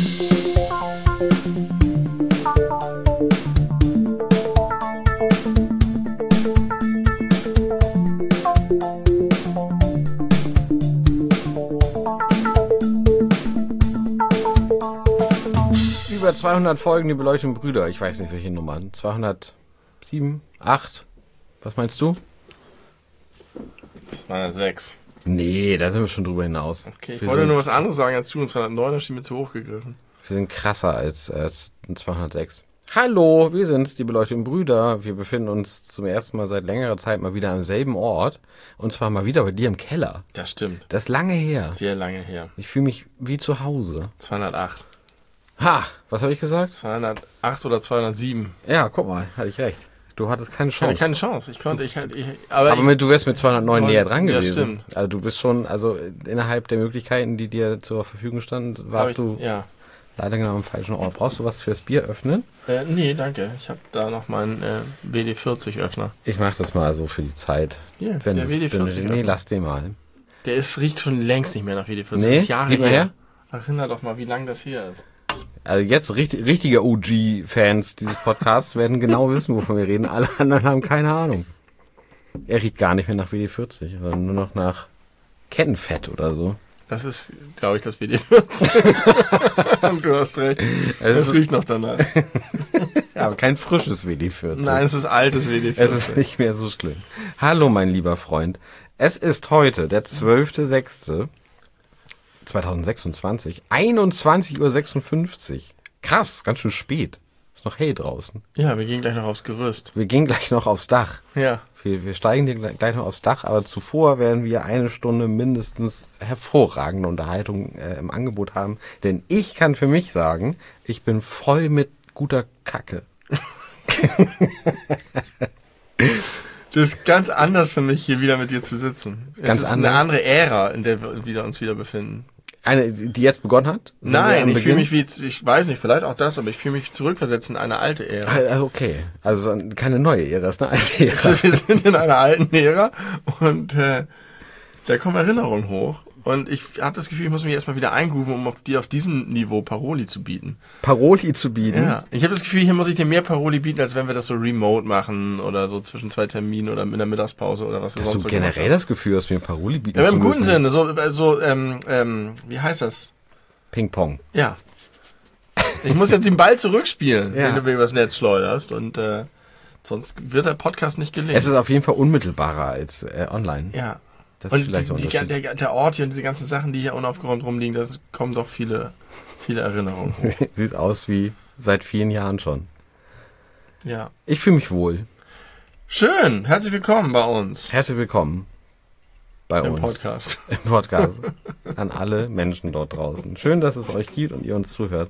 Über 200 Folgen die beleuchteten Brüder. Ich weiß nicht, welche Nummern. 207, 8. Was meinst du? 206. Nee, da sind wir schon drüber hinaus. Okay, ich wollte nur was anderes sagen als du. Und 209, das steht mir zu hoch gegriffen. Wir sind krasser als 206. Hallo, wir sind's, die beleuchteten Brüder. Wir befinden uns zum ersten Mal seit längerer Zeit mal wieder am selben Ort. Und zwar mal wieder bei dir im Keller. Das stimmt. Das ist lange her. Sehr lange her. Ich fühle mich wie zu Hause. 208. Ha, was habe ich gesagt? 208 oder 207. Ja, guck mal, hatte ich recht. Du hattest keine Chance. Ich hatte keine Chance. Du wärst mit 209 näher dran gewesen. Ja, stimmt. Also du bist schon, innerhalb der Möglichkeiten, die dir zur Verfügung standen, warst du leider genau am falschen Ort. Brauchst du was fürs Bier öffnen? Nee, danke. Ich habe da noch meinen WD-40-Öffner. Ich mache das mal so für die Zeit. Ja, der WD-40-Öffner. Nee, lass den mal. Riecht schon längst nicht mehr nach WD-40. Nee, das ist Jahre her. Erinner doch mal, wie lange das hier ist. Also jetzt richtige OG-Fans dieses Podcasts werden genau wissen, wovon wir reden. Alle anderen haben keine Ahnung. Er riecht gar nicht mehr nach WD-40, sondern nur noch nach Kettenfett oder so. Das ist, glaube ich, das WD-40. Und du hast recht. Es riecht noch danach. Ja, aber kein frisches WD-40. Nein, es ist altes WD-40. Es ist nicht mehr so schlimm. Hallo, mein lieber Freund. Es ist heute der 12.06.2026, 21.56 Uhr. Krass, ganz schön spät. Ist noch hell draußen. Ja, wir gehen gleich noch aufs Gerüst. Wir gehen gleich noch aufs Dach. Ja. Wir steigen gleich noch aufs Dach, aber zuvor werden wir eine Stunde mindestens hervorragende Unterhaltung im Angebot haben. Denn ich kann für mich sagen, ich bin voll mit guter Kacke. Das ist ganz anders für mich, hier wieder mit dir zu sitzen. Es ist eine andere Ära, in der wir uns wieder befinden. Eine, die jetzt begonnen hat? Nein, ich fühle mich ich weiß nicht, vielleicht auch das, aber ich fühle mich zurückversetzt in eine alte Ära. Also okay, also keine neue Ära, es ist eine alte Ära. Also wir sind in einer alten Ära und da kommen Erinnerungen hoch. Und ich habe das Gefühl, ich muss mich erstmal wieder eingrooven, um auf diesem Niveau Paroli zu bieten. Paroli zu bieten? Ja. Ich habe das Gefühl, hier muss ich dir mehr Paroli bieten, als wenn wir das so remote machen oder so zwischen 2 Terminen oder in der Mittagspause oder was wir sonst so gemacht haben. Hast du generell das Gefühl, dass wir Paroli bieten im guten Sinne, wie heißt das? Ping-Pong. Ja. Ich muss jetzt den Ball zurückspielen, ja, wenn du mir übers Netz schleuderst und sonst wird der Podcast nicht gelingen. Es ist auf jeden Fall unmittelbarer als online. Ja. Das und ist vielleicht der Ort hier und diese ganzen Sachen, die hier unaufgeräumt rumliegen, da kommen doch viele Erinnerungen hoch. Sieht aus wie seit vielen Jahren schon. Ja. Ich fühle mich wohl. Schön. Herzlich willkommen bei uns. Herzlich willkommen bei uns. Im Podcast. An alle Menschen dort draußen. Schön, dass es euch gibt und ihr uns zuhört.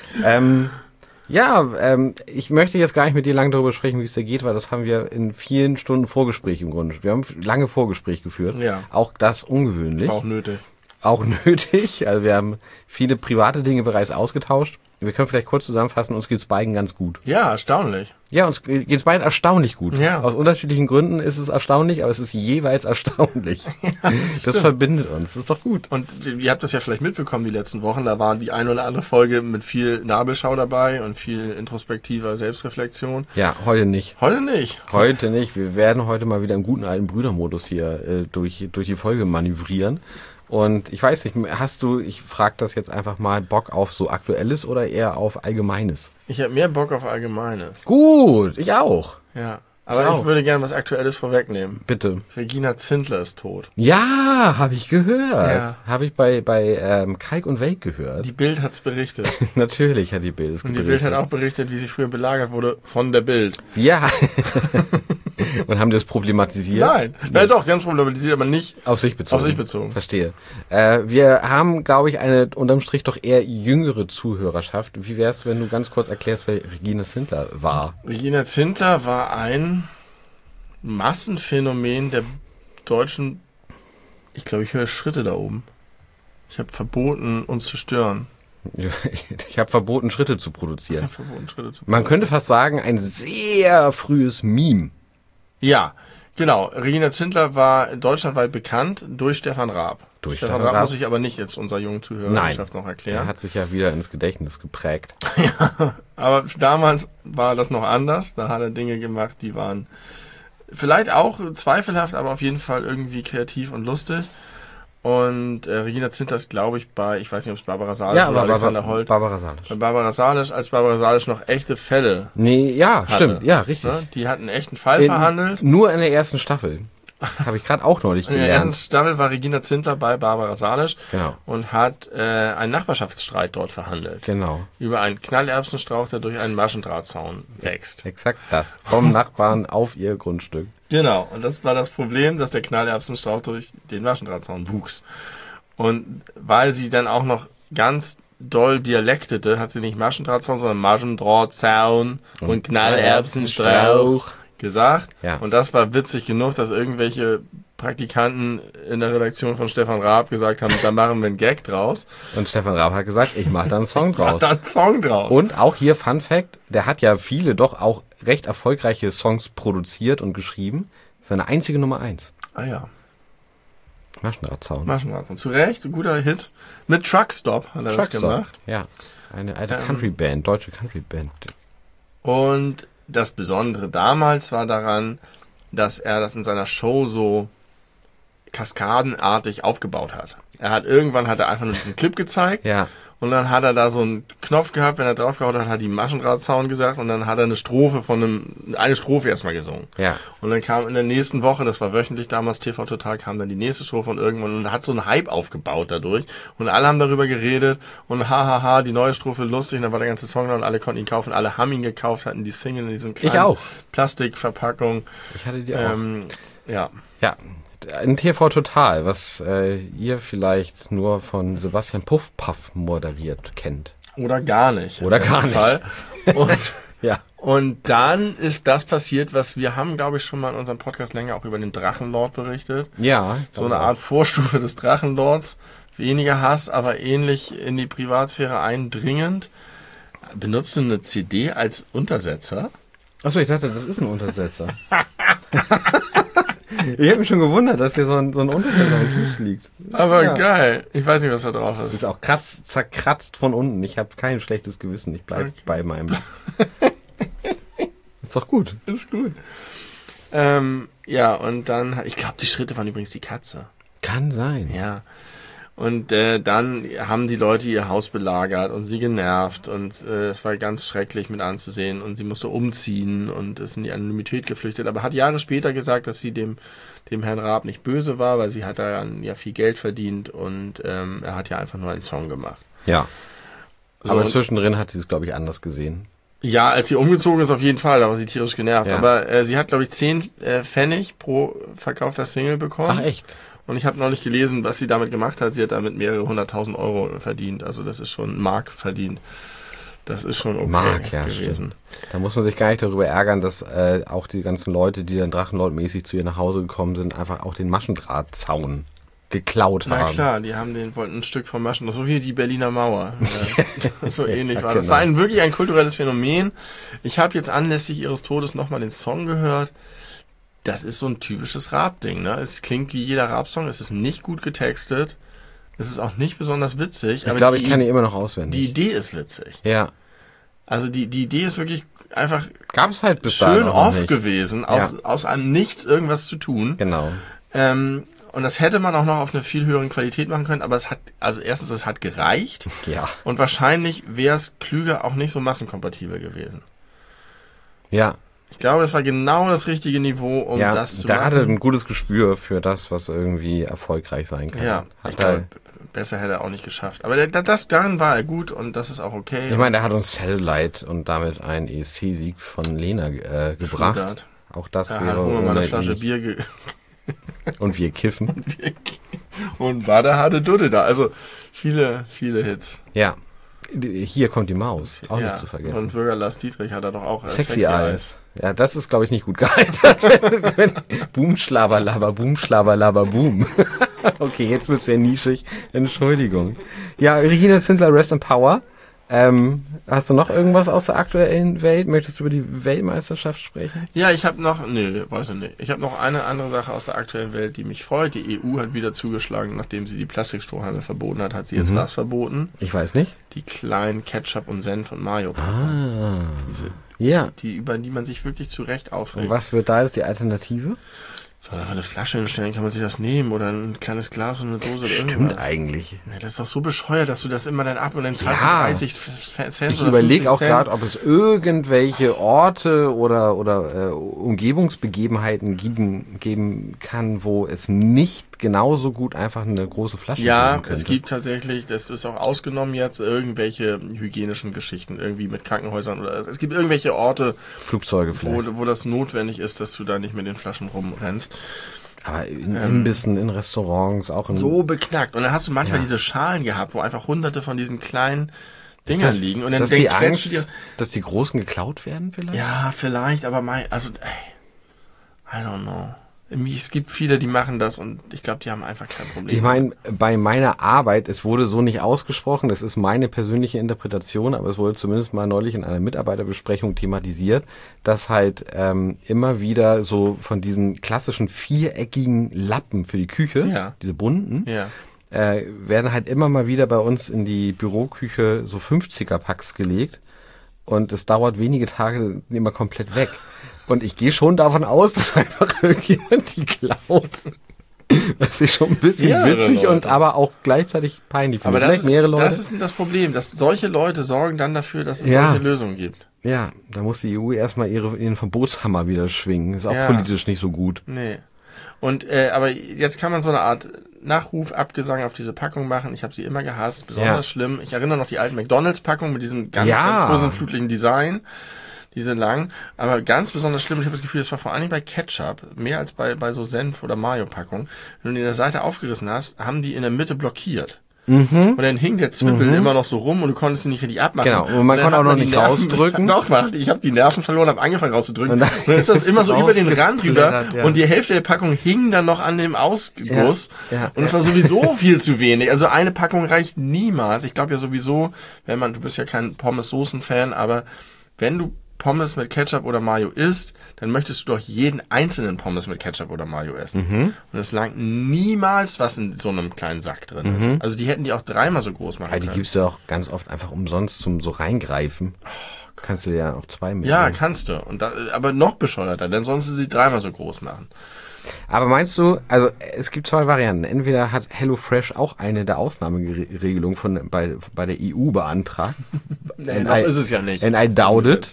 Ich möchte jetzt gar nicht mit dir lange darüber sprechen, wie es dir geht, weil das haben wir in vielen Stunden Vorgespräch im Grunde. Wir haben lange Vorgespräch geführt. Ja. Auch das ungewöhnlich. Auch nötig. Also wir haben viele private Dinge bereits ausgetauscht. Wir können vielleicht kurz zusammenfassen, uns geht's beiden ganz gut. Ja, erstaunlich. Ja, uns geht's beiden erstaunlich gut. Ja. Aus unterschiedlichen Gründen ist es erstaunlich, aber es ist jeweils erstaunlich. Ja, das verbindet uns, das ist doch gut. Und ihr habt das ja vielleicht mitbekommen die letzten Wochen, da waren die eine oder andere Folge mit viel Nabelschau dabei und viel introspektiver Selbstreflexion. Ja, heute nicht. Heute nicht. Heute nicht. Wir werden heute mal wieder im guten alten Brüdermodus hier durch die Folge manövrieren. Und ich weiß nicht, ich frage das jetzt einfach mal, Bock auf so Aktuelles oder eher auf Allgemeines? Ich habe mehr Bock auf Allgemeines. Gut, ich auch. Ja, aber ich würde gerne was Aktuelles vorwegnehmen. Bitte. Regina Zindler ist tot. Ja, habe ich gehört. Ja. Habe ich bei Kalk und Welk gehört. Die Bild hat's berichtet. Natürlich hat die Bild es berichtet. Und die Bild hat auch berichtet, wie sie früher belagert wurde von der Bild. Ja. Und haben das problematisiert? Nein. Ja, doch, sie haben es problematisiert, aber nicht auf sich bezogen. Verstehe. Wir haben, glaube ich, eine unterm Strich doch eher jüngere Zuhörerschaft. Wie wär's, wenn du ganz kurz erklärst, wer Regina Zindler war? Regina Zindler war ein Massenphänomen der deutschen... Ich glaube, ich höre Schritte da oben. Ich habe verboten, uns zu stören. Ich habe verboten, Schritte zu produzieren. Man könnte fast sagen, ein sehr frühes Meme. Ja, Genau, Regina Zindler war deutschlandweit bekannt durch Stefan Raab. Durch Stefan Raab muss ich aber nicht jetzt unserer jungen Zuhörerschaft noch erklären. Der hat sich ja wieder ins Gedächtnis geprägt. Aber damals war das noch anders. Da hat er Dinge gemacht, die waren vielleicht auch zweifelhaft, aber auf jeden Fall irgendwie kreativ und lustig. Und Regina Zindler ist, glaube ich, ich weiß nicht, ob es Barbara Salisch oder Alexander Holt. Barbara Salisch. Bei Barbara Salisch, als Barbara Salisch noch echte Fälle hatte. Stimmt, ja, richtig. Ne? Die hatten einen echten Fall verhandelt. Nur in der ersten Staffel. Habe ich gerade auch neulich gelernt. In der ersten Staffel war Regina Zindler bei Barbara Salisch und hat einen Nachbarschaftsstreit dort verhandelt. Genau. Über einen Knallerbsenstrauch, der durch einen Maschendrahtzaun wächst. Exakt das. Vom Nachbarn auf ihr Grundstück. Genau. Und das war das Problem, dass der Knallerbsenstrauch durch den Maschendrahtzaun wuchs. Und weil sie dann auch noch ganz doll dialektete, hat sie nicht Maschendrahtzaun, sondern Maschendrahtzaun und Knallerbsenstrauch gesagt. Ja. Und das war witzig genug, dass irgendwelche Praktikanten in der Redaktion von Stefan Raab gesagt haben, da machen wir einen Gag draus. Und Stefan Raab hat gesagt, ich mache da einen Song draus. Und auch hier Fun Fact, der hat ja viele doch auch recht erfolgreiche Songs produziert und geschrieben. Seine einzige Nummer 1. Ah ja. Maschendrahtzaun. Zu Recht, ein guter Hit. Mit Truckstop hat er das gemacht. Ja, eine alte Country-Band, deutsche Country-Band. Und das Besondere damals war daran, dass er das in seiner Show so kaskadenartig aufgebaut hat. Irgendwann hat er einfach nur diesen Clip gezeigt. Ja. Und dann hat er da so einen Knopf gehabt, wenn er draufgehauen hat, hat die Maschendrahtzaun gesagt und dann hat er eine Strophe erstmal gesungen. Ja. Und dann kam in der nächsten Woche, das war wöchentlich damals TV Total, kam dann die nächste Strophe und irgendwann hat so einen Hype aufgebaut dadurch und alle haben darüber geredet und hahaha, die neue Strophe lustig und dann war der ganze Song da und alle konnten ihn kaufen, alle haben ihn gekauft, hatten die Single in diesen kleinen Plastikverpackung. Ich hatte die auch. Ja. Ja. Ein TV Total, was ihr vielleicht nur von Sebastian Puffpaff moderiert kennt. Oder gar nicht. Oder gar nicht. Fall. Und, ja. Und dann ist das passiert, was wir haben, glaube ich, schon mal in unserem Podcast länger auch über den Drachenlord berichtet. Ja. So eine Art Vorstufe des Drachenlords. Weniger Hass, aber ähnlich in die Privatsphäre eindringend. Benutzt du eine CD als Untersetzer? Achso, ich dachte, das ist ein Untersetzer. Ich habe mich schon gewundert, dass hier so ein Untersetzer am Tisch liegt. Aber geil. Ich weiß nicht, was da drauf ist. Das ist auch krass zerkratzt von unten. Ich habe kein schlechtes Gewissen. Ich bleibe bei meinem. Ist doch gut. Ist gut. Ja, und dann, ich glaube, die Schritte waren übrigens die Katze. Kann sein. Ja. Und dann haben die Leute ihr Haus belagert und sie genervt und es war ganz schrecklich mit anzusehen und sie musste umziehen und ist in die Anonymität geflüchtet, aber hat Jahre später gesagt, dass sie dem Herrn Raab nicht böse war, weil sie hat dann ja viel Geld verdient und er hat ja einfach nur einen Song gemacht. Ja. So, aber zwischendrin hat sie es, glaube ich, anders gesehen. Ja, als sie umgezogen ist, auf jeden Fall, da war sie tierisch genervt. Ja. Aber sie hat, glaube ich, 10 Pfennig pro verkaufter Single bekommen. Ach, echt? Und ich habe neulich gelesen, was sie damit gemacht hat. Sie hat damit mehrere 100.000 Euro verdient. Also das ist schon Mark verdient. Das ist schon okay gewesen. Stimmt. Da muss man sich gar nicht darüber ärgern, dass auch die ganzen Leute, die dann Drachenlord-mäßig zu ihr nach Hause gekommen sind, einfach auch den Maschendrahtzaun geklaut haben. Na klar, wollten ein Stück vom Maschendraht, so wie die Berliner Mauer. So ähnlich war. Genau. Das war wirklich ein kulturelles Phänomen. Ich habe jetzt anlässlich ihres Todes nochmal den Song gehört. Das ist so ein typisches Raab-Ding, ne? Es klingt wie jeder Raab-Song, es ist nicht gut getextet, es ist auch nicht besonders witzig. Ich glaube, ich kann die immer noch auswendig. Die Idee ist witzig. Ja. Also die Idee ist wirklich einfach gab's halt bis schön off nicht. Gewesen, aus einem Nichts irgendwas zu tun. Genau. Und das hätte man auch noch auf eine viel höheren Qualität machen können, aber es hat gereicht. Ja. Und wahrscheinlich wäre es klüger auch nicht so massenkompatibel gewesen. Ja. Ich glaube, es war genau das richtige Niveau, um das zu machen. Ja, der hatte ein gutes Gespür für das, was irgendwie erfolgreich sein kann. Ja, ich glaube, besser hätte er auch nicht geschafft. Aber darin war er gut und das ist auch okay. Ich meine, der hat uns Satellite und damit einen ESC-Sieg von Lena gebracht. Schudert. Auch das da wäre holen wir mal eine ohne Flasche ihn. Bier. Und wir kiffen. Und war der harte Dudde da. Also viele, viele Hits. Ja. Hier kommt die Maus, auch nicht zu vergessen. Und Bürger Lars Dietrich hat er doch auch. Sexy Eyes. Ja, das ist, glaube ich, nicht gut gealtert. Boom, schlaberlaber, boom, schlaberlaber, boom. Okay, jetzt wird's sehr nischig. Entschuldigung. Ja, Regina Zindler, Rest in Power. Hast du noch irgendwas aus der aktuellen Welt? Möchtest du über die Weltmeisterschaft sprechen? Ja, ich habe noch, weiß ich nicht. Ich habe noch eine andere Sache aus der aktuellen Welt, die mich freut. Die EU hat wieder zugeschlagen, nachdem sie die Plastikstrohhalme verboten hat sie jetzt was verboten. Ich weiß nicht. Die kleinen Ketchup und Senf und Mayo. Über die man sich wirklich zu Recht aufregt. Und was wird da jetzt die Alternative? Soll einfach eine Flasche hinstellen, kann man sich das nehmen oder ein kleines Glas und eine Dose oder irgendwas. Stimmt eigentlich. Ja, das ist doch so bescheuert, dass du das immer dann ab und dann zahlst du 30 Cent Ich oder überlege auch 50 Cent. gerade, ob es irgendwelche Orte oder Umgebungsbegebenheiten geben kann, wo es nicht genauso gut einfach eine große Flasche geben könnte. Es gibt tatsächlich, das ist auch ausgenommen jetzt, irgendwelche hygienischen Geschichten, irgendwie mit Krankenhäusern oder es gibt irgendwelche Orte, Flugzeuge vielleicht. wo das notwendig ist, dass du da nicht mit den Flaschen rumrennst. Aber in Imbissen, in Restaurants, auch in... So beknackt. Und dann hast du manchmal diese Schalen gehabt, wo einfach hunderte von diesen kleinen Dingern liegen. Und dann ist das die Angst, dass die Großen geklaut werden vielleicht? Ja, vielleicht, aber I don't know. Es gibt viele, die machen das und ich glaube, die haben einfach kein Problem. Ich meine, bei meiner Arbeit, es wurde so nicht ausgesprochen, das ist meine persönliche Interpretation, aber es wurde zumindest mal neulich in einer Mitarbeiterbesprechung thematisiert, dass halt immer wieder so von diesen klassischen viereckigen Lappen für die Küche, diese bunten, werden halt immer mal wieder bei uns in die Büroküche so 50er-Packs gelegt und es dauert wenige Tage, sind immer komplett weg. Und ich gehe schon davon aus, dass einfach irgendjemand die klaut. Das ist schon ein bisschen witzig Leute. und aber auch gleichzeitig peinlich. Aber das ist das Problem, dass solche Leute sorgen dann dafür, dass es solche Lösungen gibt. Ja, da muss die EU erstmal ihren Verbotshammer wieder schwingen. Ist auch politisch nicht so gut. Nee. Und aber jetzt kann man so eine Art Nachruf, Abgesang auf diese Packung machen. Ich habe sie immer gehasst, besonders schlimm. Ich erinnere noch die alten McDonalds-Packungen mit diesem ganz großen, flutlichen Design. Diese lang, aber ganz besonders schlimm. Ich habe das Gefühl, das war vor allen Dingen bei Ketchup, mehr als bei so Senf- oder Mayo-Packungen. Wenn du die in der Seite aufgerissen hast, haben die in der Mitte blockiert. Und dann hing der Zwiebel immer noch so rum und du konntest ihn nicht richtig abmachen. Genau, und man konnte auch noch nicht rausdrücken. Ich habe die Nerven verloren, habe angefangen rauszudrücken. Und dann ist das immer so über den Rand rüber und die Hälfte der Packung hing dann noch an dem Ausguss. Und es war sowieso viel zu wenig. Also eine Packung reicht niemals. Ich glaube ja sowieso, du bist ja kein Pommes-Soßen-Fan, aber wenn du Pommes mit Ketchup oder Mayo isst, dann möchtest du doch jeden einzelnen Pommes mit Ketchup oder Mayo essen. Und es langt niemals, was in so einem kleinen Sack drin ist. Also die hätten die auch dreimal so groß machen können. Die gibst du auch ganz oft einfach umsonst zum so reingreifen. Kannst du ja auch 2 mitnehmen. Ja, kannst du. Aber noch bescheuerter, denn sonst sie dreimal so groß machen. Aber meinst du, also es gibt 2 Varianten. Entweder hat HelloFresh auch eine der Ausnahmeregelungen bei der EU beantragt. Nee, noch ist es ja nicht. And I doubt it.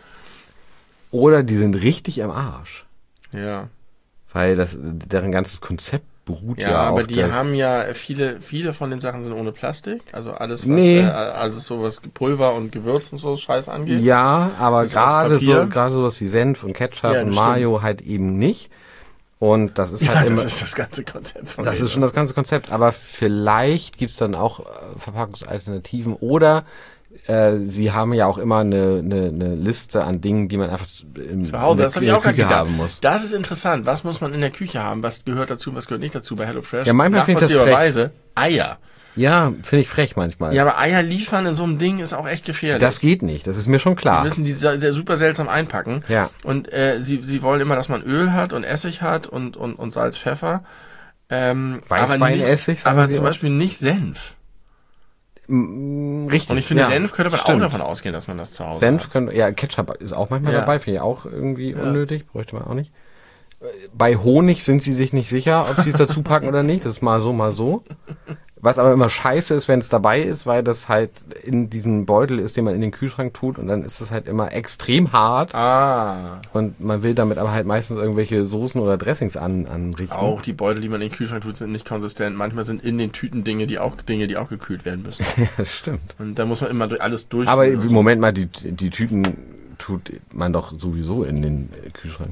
Oder die sind richtig am Arsch. Ja. Weil deren ganzes Konzept beruht ja auf aber die haben ja, viele von den Sachen sind ohne Plastik. Also alles, was sowas Pulver und Gewürz und so Scheiß angeht. Ja, aber gerade sowas wie Senf und Ketchup und Mayo halt eben nicht. Und das ist halt immer... das ist das ganze Konzept von Das ist schon das ganze Konzept. Aber vielleicht gibt's dann auch Verpackungsalternativen oder sie haben ja auch immer eine Liste an Dingen, die man einfach zu Hause, das habe ich auch Küche haben muss. Das ist interessant. Was muss man in der Küche haben? Was gehört dazu, was gehört nicht dazu bei HelloFresh? Ja, manchmal finde ich das frech. Eier. Ja, finde ich frech manchmal. Ja, aber Eier liefern in so einem Ding ist auch echt gefährlich. Das geht nicht, das ist mir schon klar. Die müssen die sehr super seltsam einpacken. Ja. Und sie wollen immer, dass man Öl hat und Essig hat und Salz, Pfeffer. Weißweinessig, aber zum Beispiel nicht Senf. Richtig. Und ich finde, Senf könnte man auch davon ausgehen, dass man das zu Hause hat. Ketchup ist auch manchmal dabei, finde ich auch irgendwie unnötig, bräuchte man auch nicht. Bei Honig sind sie sich nicht sicher, ob sie es dazu packen oder nicht, das ist mal so, mal so. Was aber immer scheiße ist, wenn es dabei ist, weil das halt in diesem Beutel ist, den man in den Kühlschrank tut und dann ist es halt immer extrem hart. Und man will damit aber halt meistens irgendwelche Soßen oder Dressings anrichten. Auch die Beutel, die man in den Kühlschrank tut, sind nicht konsistent. Manchmal sind in den Tüten Dinge, die auch gekühlt werden müssen. Ja, das stimmt. Und da muss man immer alles durch. Aber im Moment mal, die Tüten tut man doch sowieso in den Kühlschrank.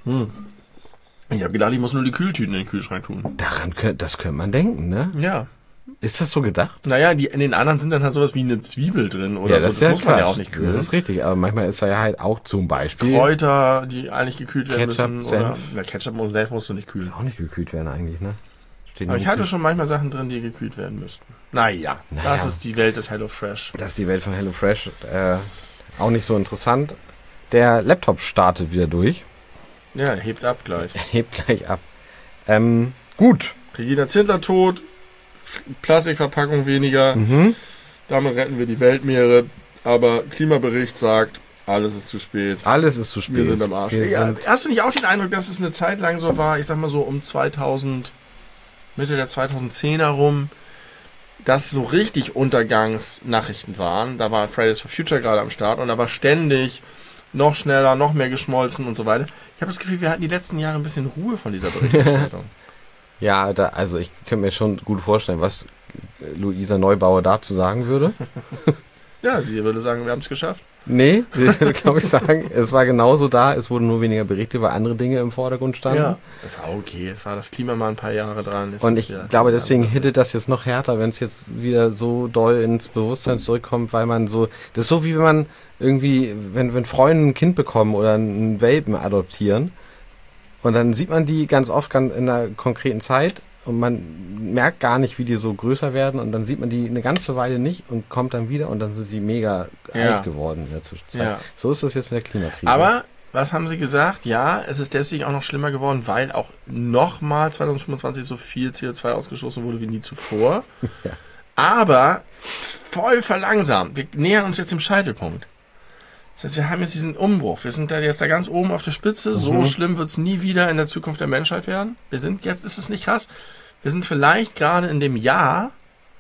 Ich habe gedacht, ich muss nur die Kühltüten in den Kühlschrank tun. Das könnte man denken, ne? Ja. Ist das so gedacht? Naja, in den anderen sind dann halt sowas wie eine Zwiebel drin oder das so. Das muss man ja auch nicht kühlen. Das ist richtig, aber manchmal ist da ja halt auch zum Beispiel Kräuter, die eigentlich gekühlt werden Ketchup, müssen. Senf. Oder Ketchup und Senf musst du nicht kühlen. Auch nicht gekühlt werden eigentlich, ne? Aber ich hatte schon manchmal Sachen drin, die gekühlt werden müssten. Naja, das ist die Welt des HelloFresh. Das ist die Welt von HelloFresh. Auch nicht so interessant. Der Laptop startet wieder durch. Ja, er hebt ab gleich. Er hebt gleich ab. Gut. Regina Zindler tot, Plastikverpackung weniger. Damit retten wir die Weltmeere. Aber Klimabericht sagt, alles ist zu spät. Alles ist zu spät. Wir sind am Arsch. Hast du nicht auch den Eindruck, dass es eine Zeit lang so war, ich sag mal so um 2000, Mitte der 2010er rum, dass so richtig Untergangsnachrichten waren. Da war Fridays for Future gerade am Start und da war ständig noch schneller, noch mehr geschmolzen und so weiter. Ich habe das Gefühl, wir hatten die letzten Jahre ein bisschen Ruhe von dieser Berichterstattung. Ja, also ich könnte mir schon gut vorstellen, was Luisa Neubauer dazu sagen würde. Ja, sie würde sagen, wir haben es geschafft. Nee, sie würde, glaube ich, sagen, es war genauso da, es wurden nur weniger Berichte, weil andere Dinge im Vordergrund standen. Ja, das war okay. Es war das Klima mal ein paar Jahre dran. Und ich glaube, deswegen hittet das jetzt noch härter, wenn es jetzt wieder so doll ins Bewusstsein zurückkommt, weil man so, das ist so wie wenn man irgendwie, wenn Freunde ein Kind bekommen oder einen Welpen adoptieren und dann sieht man die ganz oft in einer konkreten Zeit und man merkt gar nicht, wie die so größer werden und dann sieht man die eine ganze Weile nicht und kommt dann wieder und dann sind sie mega alt geworden in der Zwischenzeit. Ja. So ist das jetzt mit der Klimakrise. Aber, was haben sie gesagt? Ja, es ist deswegen auch noch schlimmer geworden, weil auch nochmal 2025 so viel CO2 ausgestoßen wurde wie nie zuvor. Ja. Aber voll verlangsamt. Wir nähern uns jetzt dem Scheitelpunkt. Das heißt, wir haben jetzt diesen Umbruch. Wir sind da jetzt da ganz oben auf der Spitze. So schlimm wird es nie wieder in der Zukunft der Menschheit werden. Jetzt ist es nicht krass. Wir sind vielleicht gerade in dem Jahr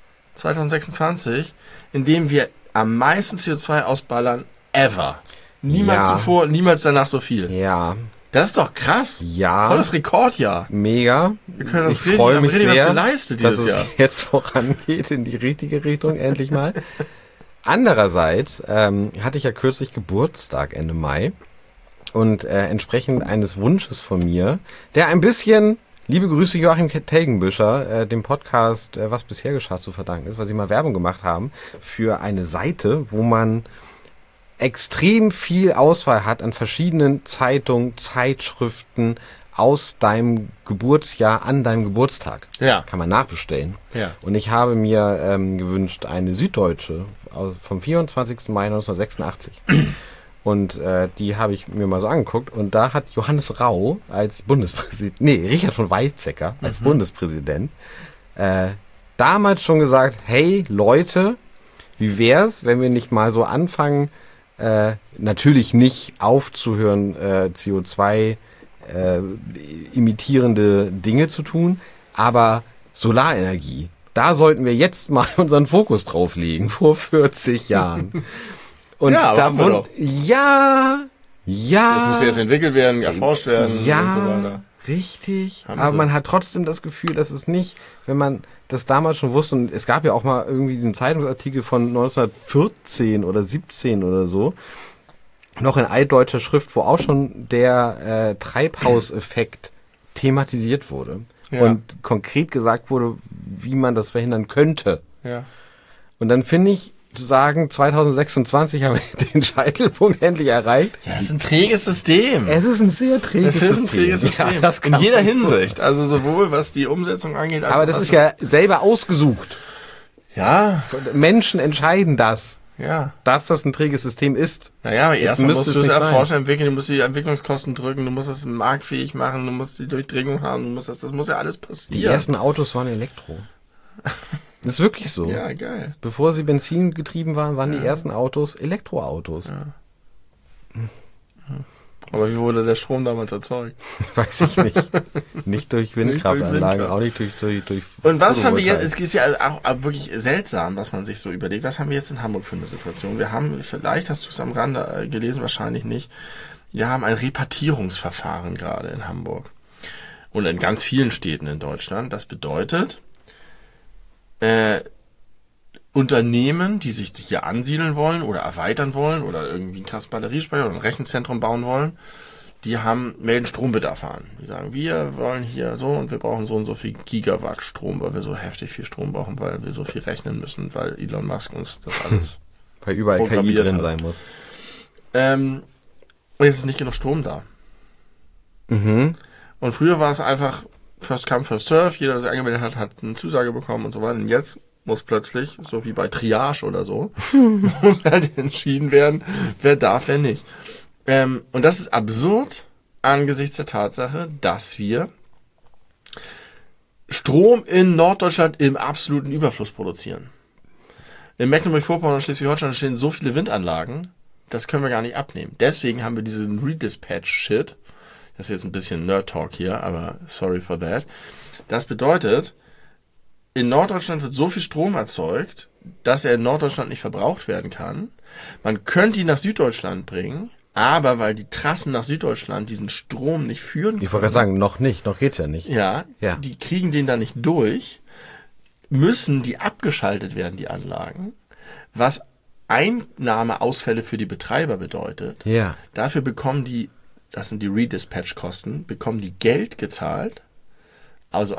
2026, in dem wir am meisten CO2 ausballern ever. Niemals zuvor, niemals danach so viel. Ja. Das ist doch krass. Ja. Volles Rekordjahr. Mega. Wir können uns ich freue mich sehr, was geleistet dass dieses Jahr. Es jetzt vorangeht in die richtige Richtung, endlich mal. Andererseits hatte ich ja kürzlich Geburtstag Ende Mai und entsprechend eines Wunsches von mir, der ein bisschen, liebe Grüße Joachim Telgenbüscher, dem Podcast Was bisher geschah zu verdanken ist, weil sie mal Werbung gemacht haben für eine Seite, wo man extrem viel Auswahl hat an verschiedenen Zeitungen, Zeitschriften aus deinem Geburtsjahr an deinem Geburtstag. Ja. Kann man nachbestellen. Ja. Und ich habe mir gewünscht eine Süddeutsche vom 24. Mai 1986. Und die habe ich mir mal so angeguckt. Und da hat Johannes Rau als Bundespräsident, Richard von Weizsäcker als Bundespräsident damals schon gesagt, hey Leute, wie wär's, wenn wir nicht mal so anfangen, natürlich nicht aufzuhören, CO2 imitierende Dinge zu tun, aber Solarenergie, da sollten wir jetzt mal unseren Fokus drauf legen, vor 40 Jahren. Und ja, da doch. Ja. Das muss erst entwickelt werden, erforscht werden und so weiter. Richtig. Aber man hat trotzdem das Gefühl, dass es nicht, wenn man das damals schon wusste, und es gab ja auch mal irgendwie diesen Zeitungsartikel von 1914 oder 17 oder so, noch in altdeutscher Schrift, wo auch schon der Treibhauseffekt thematisiert wurde. Ja. Und konkret gesagt wurde, wie man das verhindern könnte. Ja. Und dann finde ich, zu sagen, 2026 haben wir den Scheitelpunkt endlich erreicht. Ja, es ist ein träges System. Es ist ein sehr träges System. Es ist ein träges System. Ja, in jeder Hinsicht. Also sowohl was die Umsetzung angeht, als aber das ist ja selber ausgesucht. Ja. Menschen entscheiden das. Ja. Dass das ein träges System ist. Naja, aber erstmal musst du es erforschen, entwickeln, du musst die Entwicklungskosten drücken, du musst es marktfähig machen, du musst die Durchdringung haben, das muss ja alles passieren. Die ersten Autos waren Elektro. Das ist wirklich so. Ja, geil. Bevor sie Benzin getrieben waren, waren die ersten Autos Elektroautos. Ja. Aber wie wurde der Strom damals erzeugt? Weiß ich nicht. Nicht durch Windkraftanlagen, auch nicht durch Und was haben wir jetzt, es ist ja auch wirklich seltsam, was man sich so überlegt, was haben wir jetzt in Hamburg für eine Situation? Wir haben, vielleicht hast du es am Rande gelesen, wahrscheinlich nicht, wir haben ein Repartierungsverfahren gerade in Hamburg. Und in ganz vielen Städten in Deutschland. Das bedeutet, Unternehmen, die sich hier ansiedeln wollen oder erweitern wollen oder irgendwie einen krassen Batteriespeicher oder ein Rechenzentrum bauen wollen, die melden Strombedarf an. Die sagen, wir wollen hier so und wir brauchen so und so viel Gigawatt Strom, weil wir so heftig viel Strom brauchen, weil wir so viel rechnen müssen, weil Elon Musk uns das alles weil überall KI drin sein muss. Und jetzt ist nicht genug Strom da. Mhm. Und früher war es einfach First come, first serve. Jeder, der sich angemeldet hat, hat eine Zusage bekommen und so weiter. Und jetzt muss plötzlich, so wie bei Triage oder so, muss halt entschieden werden, wer darf, wer nicht. Und das ist absurd angesichts der Tatsache, dass wir Strom in Norddeutschland im absoluten Überfluss produzieren. In Mecklenburg-Vorpommern und Schleswig-Holstein stehen so viele Windanlagen, das können wir gar nicht abnehmen. Deswegen haben wir diesen Redispatch-Shit. Das ist jetzt ein bisschen Nerd-Talk hier, aber sorry for that. Das bedeutet, in Norddeutschland wird so viel Strom erzeugt, dass er in Norddeutschland nicht verbraucht werden kann. Man könnte ihn nach Süddeutschland bringen, aber weil die Trassen nach Süddeutschland diesen Strom nicht führen können. Ich wollte gerade sagen, noch geht's ja nicht. Ja, die kriegen den da nicht durch, müssen die abgeschaltet werden, die Anlagen, was Einnahmeausfälle für die Betreiber bedeutet. Ja. Dafür bekommen die, das sind die Redispatch-Kosten, bekommen die Geld gezahlt, also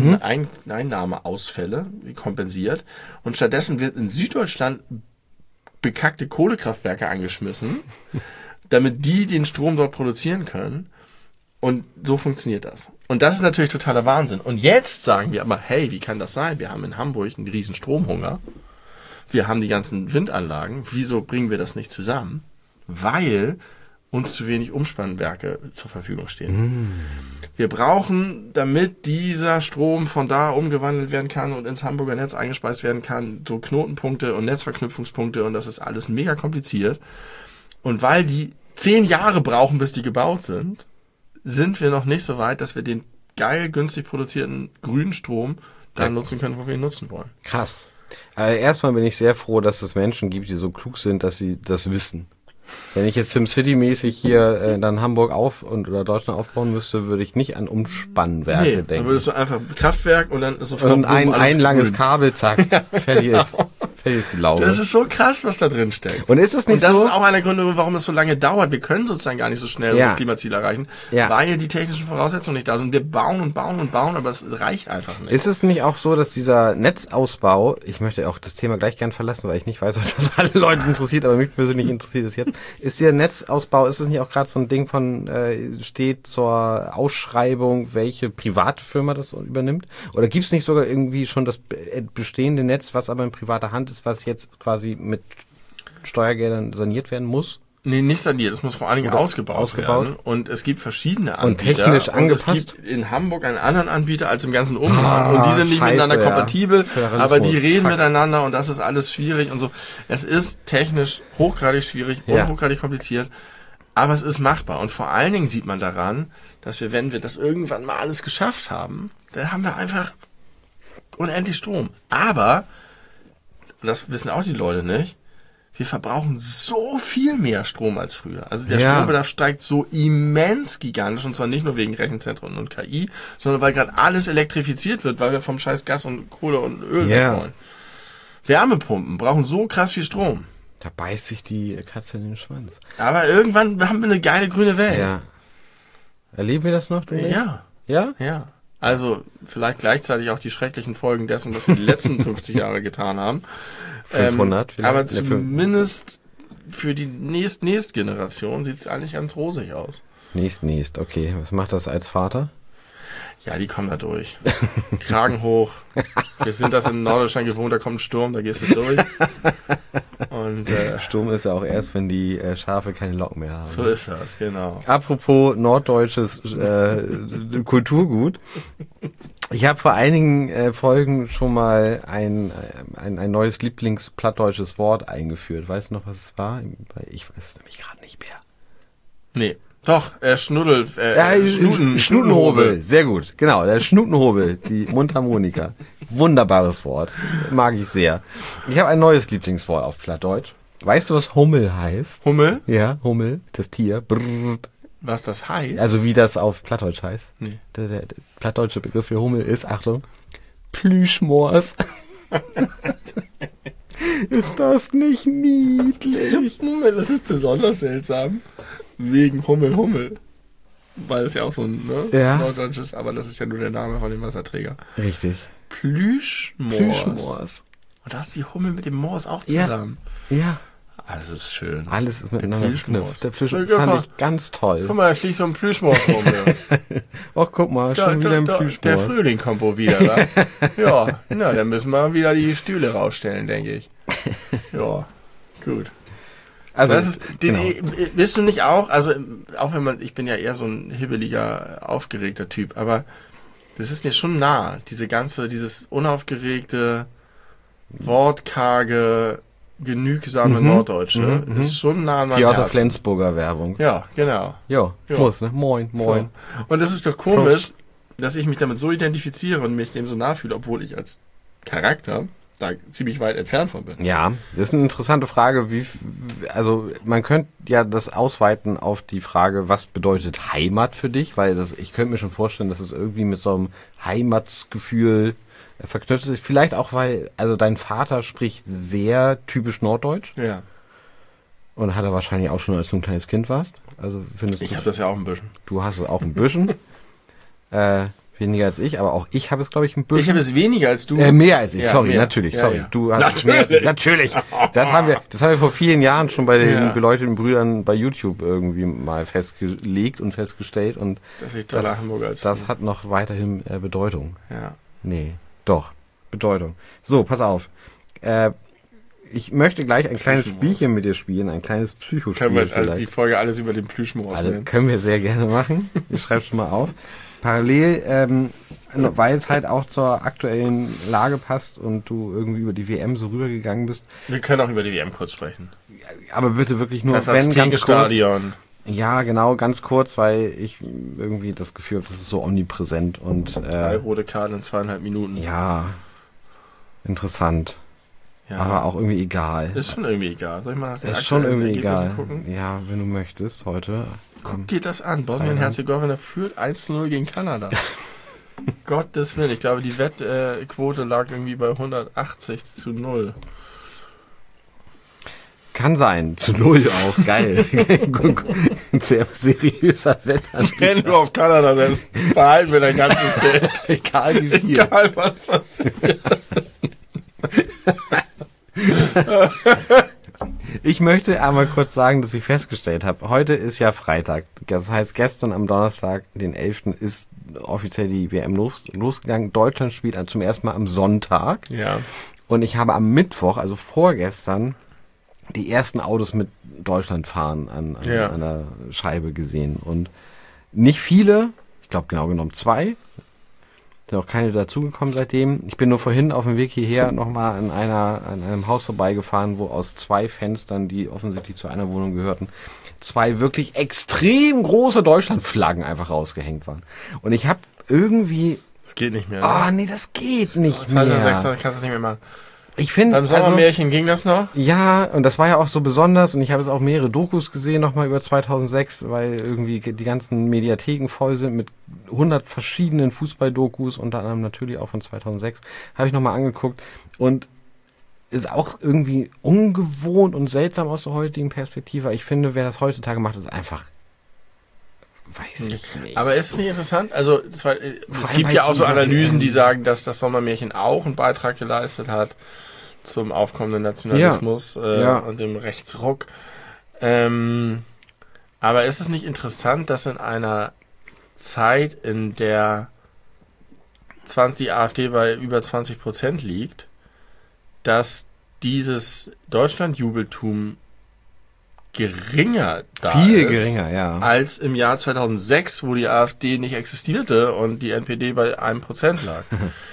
Einnahmeausfälle kompensiert, und stattdessen wird in Süddeutschland bekackte Kohlekraftwerke angeschmissen, damit die den Strom dort produzieren können. Und so funktioniert das. Und das ist natürlich totaler Wahnsinn. Und jetzt sagen wir aber, hey, wie kann das sein? Wir haben in Hamburg einen riesen Stromhunger. Wir haben die ganzen Windanlagen. Wieso bringen wir das nicht zusammen? Weil uns zu wenig Umspannwerke zur Verfügung stehen. Wir brauchen, damit dieser Strom von da umgewandelt werden kann und ins Hamburger Netz eingespeist werden kann, so Knotenpunkte und Netzverknüpfungspunkte, und das ist alles mega kompliziert. Und weil die 10 Jahre brauchen, bis die gebaut sind, sind wir noch nicht so weit, dass wir den geil günstig produzierten grünen Strom dann nutzen können, wo wir ihn nutzen wollen. Krass. Erstmal bin ich sehr froh, dass es Menschen gibt, die so klug sind, dass sie das wissen. Wenn ich jetzt SimCity-mäßig hier dann Hamburg oder Deutschland aufbauen müsste, würde ich nicht an Umspannwerke denken. Dann würdest du einfach Kraftwerk und dann ist sofort und ein langes grün. Kabel, zack, fertig ist die Laube. Das ist so krass, was da drin steckt. Und ist es nicht so? Und das so? ist auch einer der Gründe, warum es so lange dauert. Wir können sozusagen gar nicht so schnell unser Klimaziel erreichen, weil die technischen Voraussetzungen nicht da sind. Wir bauen und bauen und bauen, aber es reicht einfach nicht. Ist es nicht auch so, dass dieser Netzausbau, ich möchte auch das Thema gleich gern verlassen, weil ich nicht weiß, ob das alle Leute interessiert, aber mich persönlich interessiert es jetzt. Ist der Netzausbau, ist es nicht auch gerade so ein Ding von, steht zur Ausschreibung, welche private Firma das übernimmt? Oder gibt es nicht sogar irgendwie schon das bestehende Netz, was aber in privater Hand ist, was jetzt quasi mit Steuergeldern saniert werden muss? Nee, nicht saniert. Es muss vor allen Dingen ausgebaut werden. Und es gibt verschiedene Anbieter. Und technisch angepasst? Und es gibt in Hamburg einen anderen Anbieter als im ganzen Umland. Und die sind nicht miteinander kompatibel, aber die reden miteinander und das ist alles schwierig und so. Es ist technisch hochgradig schwierig und hochgradig kompliziert. Aber es ist machbar. Und vor allen Dingen sieht man daran, dass wir, wenn wir das irgendwann mal alles geschafft haben, dann haben wir einfach unendlich Strom. Aber, das wissen auch die Leute nicht, wir verbrauchen so viel mehr Strom als früher. Also der Strombedarf steigt so immens gigantisch, und zwar nicht nur wegen Rechenzentren und KI, sondern weil gerade alles elektrifiziert wird, weil wir vom scheiß Gas und Kohle und Öl weg wollen. Wärmepumpen brauchen so krass viel Strom. Da beißt sich die Katze in den Schwanz. Aber irgendwann haben wir eine geile grüne Welt. Ja. Erleben wir das noch? Ja. Ja? Ja. Also vielleicht gleichzeitig auch die schrecklichen Folgen dessen, was wir die letzten 50 Jahre getan haben. 500 vielleicht. Aber zumindest für die nächste Generation sieht es eigentlich ganz rosig aus. Nächst. Okay. Was macht das als Vater? Ja, die kommen da durch. Kragen hoch. Wir sind das in Norddeutschland gewohnt, da kommt ein Sturm, da gehst du durch. Und Sturm ist ja auch erst, wenn die Schafe keine Locken mehr haben. So ist das, genau. Apropos norddeutsches Kulturgut. Ich habe vor einigen Folgen schon mal ein neues Lieblingsplattdeutsches Wort eingeführt. Weißt du noch, was es war? Ich weiß es nämlich gerade nicht mehr. Nee. Doch, Schnutenhobel. Sehr gut. Genau, der Schnutenhobel, die Mundharmonika. Wunderbares Wort. Mag ich sehr. Ich habe ein neues Lieblingswort auf Plattdeutsch. Weißt du, was Hummel heißt? Hummel? Ja, Hummel, das Tier. Brrr. Was das heißt? Also wie das auf Plattdeutsch heißt. Nee. Der plattdeutsche Begriff für Hummel ist, Achtung, Plüschmoors. Ist das nicht niedlich? Hummel, das ist besonders seltsam. Wegen Hummel. Weil es ja auch so ein Norddeutsch ist, aber das ist ja nur der Name von dem Wasserträger. Richtig. Plüschmoors. Und da ist die Hummel mit dem Moors auch zusammen. Ja. Das ist schön. Alles ist miteinander verknüpft. Der Plüschmaus. fand ich ganz toll. Guck mal, da fliegt so ein Plüschmaus rum. Ja. Och, guck mal, schon wieder ein Plüschmaus. Der Frühling kommt wohl wieder, wa? Ja, na, dann müssen wir wieder die Stühle rausstellen, denke ich. Ja, gut. Also, das ist, bist du nicht auch, also auch wenn ich bin ja eher so ein hibbeliger, aufgeregter Typ, aber das ist mir schon nah, dieses unaufgeregte, wortkarge, genügsame Norddeutsche, ist schon nah an meinem Wie aus der Herzen. Flensburger Werbung. Ja, genau. Jo, Ja. muss, ne? Moin, moin. So. Und das ist doch komisch, dass ich mich damit so identifiziere und mich dem so nah fühle, obwohl ich als Charakter da ziemlich weit entfernt von bin. Ja, das ist eine interessante Frage, also man könnte ja das ausweiten auf die Frage, was bedeutet Heimat für dich, weil ich könnte mir schon vorstellen, dass es irgendwie mit so einem Heimatsgefühl verknüpft ist. Vielleicht auch, weil, also dein Vater spricht sehr typisch Norddeutsch. Ja. Und hat er wahrscheinlich auch schon, als du ein kleines Kind warst. Also findest Ich habe das ja auch ein bisschen. Du hast es auch ein bisschen. Weniger als ich, aber auch ich habe es, glaube ich, ein bisschen. Ich habe es weniger als du. Mehr als ich, Ja, sorry, mehr. natürlich, Ja, sorry. ja. Du hast es mehr als ich. Natürlich. Das haben wir vor vielen Jahren schon bei den beleuchteten Brüdern bei YouTube irgendwie mal festgelegt und festgestellt und Dass ich toller Hamburger als das du. hat noch weiterhin Bedeutung. Ja. Nee, doch, Bedeutung. So, pass auf. Ich möchte gleich ein kleines Plüschmaus. Spielchen mit dir spielen, ein kleines Psychospiel Können wir also vielleicht. die Folge alles über den Plüschmaus nennen? Können wir sehr gerne machen. Ich schreibe schon mal auf. Parallel, weil es halt auch zur aktuellen Lage passt und du irgendwie über die WM so rübergegangen bist. Wir können auch über die WM kurz sprechen. Aber bitte wirklich nur, Das wenn ganz kurz. Stadion. Ja, genau, ganz kurz, weil ich irgendwie das Gefühl habe, das ist so omnipräsent und 3 rote Karten in 2,5 Minuten. ja, interessant. Ja. Aber auch irgendwie egal. Ist schon irgendwie egal. Soll ich mal nach den Ist schon aktuellen irgendwie Ergebnissen egal. gucken? Ja, wenn du möchtest, heute. Guck dir das an. Bosnien-Herzegowina führt 1-0 gegen Kanada. Gottes Willen. Ich glaube, die Wettquote lag irgendwie bei 180-0. Kann sein. Zu 0 auch. Geil. Ein sehr seriöser Wettanbieter. Wenn du auf Kanada setzt, behalten wir dein ganzes Geld. Egal wie viel. Egal, was passiert. Ich möchte einmal kurz sagen, dass ich festgestellt habe, heute ist ja Freitag. Das heißt, gestern am Donnerstag, den 11. ist offiziell die WM losgegangen. Deutschland spielt zum ersten Mal am Sonntag. Ja. Und ich habe am Mittwoch, also vorgestern, die ersten Autos mit Deutschland fahren an der Scheibe gesehen. Und nicht viele, ich glaube genau genommen 2. Sind auch keine dazugekommen seitdem. Ich bin nur vorhin auf dem Weg hierher nochmal an einem Haus vorbeigefahren, wo aus 2 Fenstern, die offensichtlich zu einer Wohnung gehörten, 2 wirklich extrem große Deutschlandflaggen einfach rausgehängt waren. Und ich habe irgendwie... Das geht nicht mehr. Ah, nee, das geht nicht 2006 mehr. kannst du das nicht mehr machen. Ich finde, Beim Sommermärchen ging das noch? ja, und das war ja auch so besonders und ich habe jetzt auch mehrere Dokus gesehen nochmal über 2006, weil irgendwie die ganzen Mediatheken voll sind mit 100 verschiedenen Fußballdokus, unter anderem natürlich auch von 2006, habe ich nochmal angeguckt und ist auch irgendwie ungewohnt und seltsam aus der heutigen Perspektive. Ich finde, wer das heutzutage macht, ist einfach, weiß ich nicht. Aber ist es nicht interessant? Also, es allem gibt bei ja auch so dieser Analysen, WM. die sagen, dass das Sommermärchen auch einen Beitrag geleistet hat zum aufkommenden Nationalismus und dem Rechtsruck. Aber ist es nicht interessant, dass in einer Zeit, in der die AfD bei über 20% liegt, dass dieses Deutschlandjubeltum geringer da viel ist, geringer, ja. als im Jahr 2006, wo die AfD nicht existierte und die NPD bei 1% lag.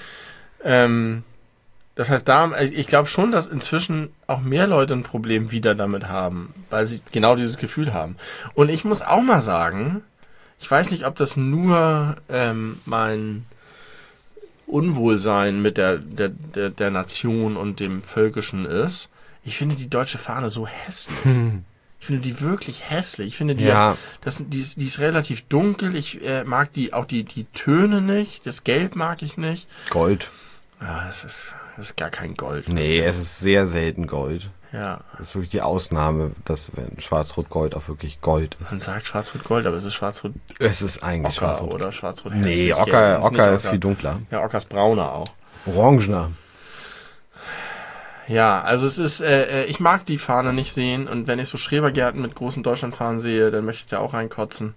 Das heißt, ich glaube schon, dass inzwischen auch mehr Leute ein Problem wieder damit haben, weil sie genau dieses Gefühl haben. Und ich muss auch mal sagen, ich weiß nicht, ob das nur mein Unwohlsein mit der Nation und dem Völkischen ist. Ich finde die deutsche Fahne so hässlich. Ich finde die wirklich hässlich. Ich finde die ist relativ dunkel. Ich mag die Töne nicht. Das Gelb mag ich nicht. Gold. Ja, das ist gar kein Gold. Nee, es ist sehr selten Gold. Ja. Das ist wirklich die Ausnahme, dass wenn Schwarz-Rot-Gold auch wirklich Gold ist. Man sagt Schwarz-Rot-Gold, aber es ist Schwarz-Rot Es ist eigentlich Ocker Schwarz-Rot. oder Schwarz-Rot Nee, hässlich. Ocker Nicht ist viel dunkler. Ja, Ocker ist brauner auch. Orangener. Ja, also es ist, ich mag die Fahne nicht sehen und wenn ich so Schrebergärten mit großen Deutschlandfahnen sehe, dann möchte ich da auch reinkotzen.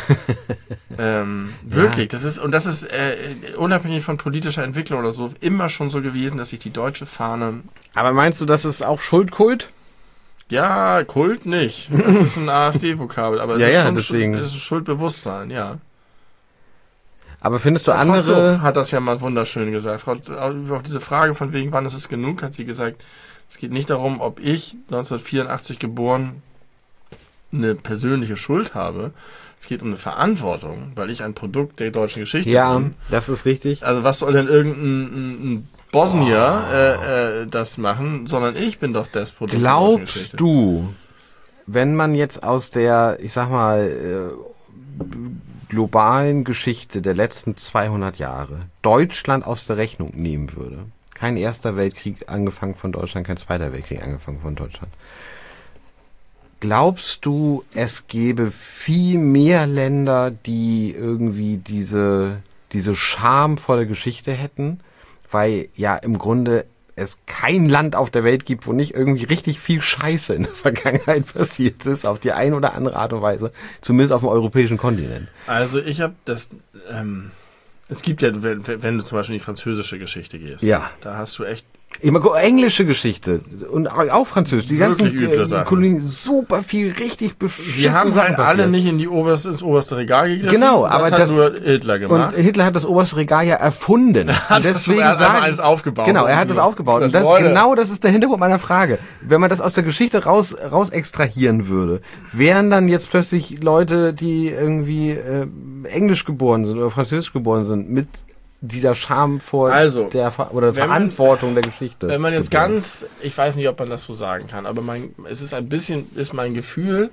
Wirklich, das ist unabhängig von politischer Entwicklung oder so, immer schon so gewesen, dass ich die deutsche Fahne... Aber meinst du, das ist auch Schuldkult? Ja, Kult nicht. Das ist ein AfD-Vokabel, aber es ist schon deswegen. Es ist Schuldbewusstsein, ja. Aber findest du Frau andere... Zuch hat das ja mal wunderschön gesagt. Auf diese Frage von wegen, wann ist es genug, hat sie gesagt, es geht nicht darum, ob ich 1984 geboren eine persönliche Schuld habe. Es geht um eine Verantwortung, weil ich ein Produkt der deutschen Geschichte bin. Ja, das ist richtig. Also was soll denn irgendein Bosnier das machen, sondern ich bin doch das Produkt der deutschen Geschichte. Glaubst du, wenn man jetzt aus der, ich sag mal, globalen Geschichte der letzten 200 Jahre Deutschland aus der Rechnung nehmen würde, kein Erster Weltkrieg angefangen von Deutschland, kein Zweiter Weltkrieg angefangen von Deutschland, glaubst du, es gäbe viel mehr Länder, die irgendwie diese schamvolle Geschichte hätten? Weil ja im Grunde es kein Land auf der Welt gibt, wo nicht irgendwie richtig viel Scheiße in der Vergangenheit passiert ist, auf die eine oder andere Art und Weise, zumindest auf dem europäischen Kontinent. Also ich habe das, es gibt ja, wenn du zum Beispiel in die französische Geschichte gehst, da hast du echt Immer englische Geschichte und auch Französisch. Die ganzen Kolonien, super viel, richtig beschissene Sie haben halt alle nicht ins oberste Regal gegriffen. Genau, aber das hat nur Hitler gemacht. Und Hitler hat das oberste Regal ja erfunden. Und deswegen er hat alles aufgebaut. Genau, er hat das aufgebaut. Und das ist der Hintergrund meiner Frage. Wenn man das aus der Geschichte raus extrahieren würde, wären dann jetzt plötzlich Leute, die irgendwie englisch geboren sind oder französisch geboren sind, mit dieser Scham vor der Verantwortung der Geschichte. Wenn man jetzt ich weiß nicht, ob man das so sagen kann, aber es ist ist mein Gefühl,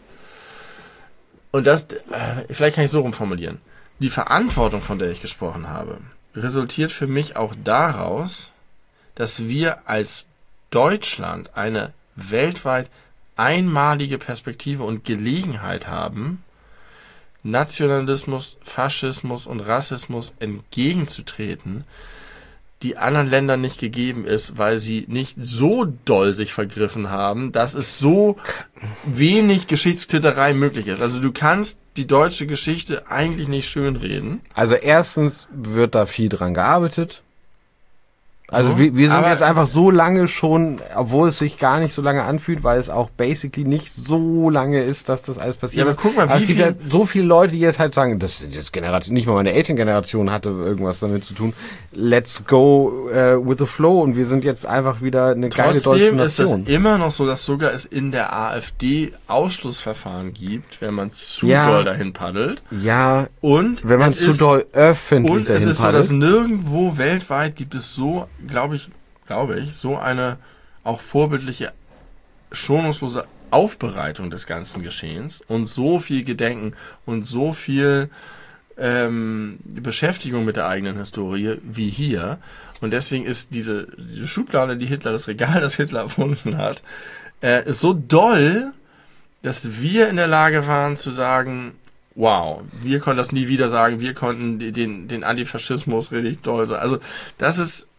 und das, vielleicht kann ich so rumformulieren, die Verantwortung, von der ich gesprochen habe, resultiert für mich auch daraus, dass wir als Deutschland eine weltweit einmalige Perspektive und Gelegenheit haben, Nationalismus, Faschismus und Rassismus entgegenzutreten, die anderen Ländern nicht gegeben ist, weil sie nicht so doll sich vergriffen haben, dass es so wenig Geschichtsklitterei möglich ist. Also du kannst die deutsche Geschichte eigentlich nicht schönreden. Also erstens wird da viel dran gearbeitet. Also wir sind jetzt einfach so lange schon, obwohl es sich gar nicht so lange anfühlt, weil es auch basically nicht so lange ist, dass das alles passiert ist. Aber guck mal, es gibt ja so viele Leute, die jetzt halt sagen, das ist jetzt Generation, nicht mal meine Elterngeneration hatte irgendwas damit zu tun. Let's go with the flow und wir sind jetzt einfach wieder eine geile deutsche Nation. Trotzdem ist es immer noch so, dass sogar es in der AfD Ausschlussverfahren gibt, wenn man zu doll dahin paddelt. Ja. Und wenn man zu doll öffentlich dahin paddelt. Und es ist so, dass nirgendwo weltweit gibt es so, glaube ich, so eine auch vorbildliche, schonungslose Aufbereitung des ganzen Geschehens und so viel Gedenken und so viel Beschäftigung mit der eigenen Historie wie hier. Und deswegen ist diese Schublade, die Hitler, das Regal, das Hitler erfunden hat, ist so doll, dass wir in der Lage waren zu sagen, wow, wir konnten das nie wieder sagen, wir konnten den Antifaschismus richtig doll sagen. Also das ist...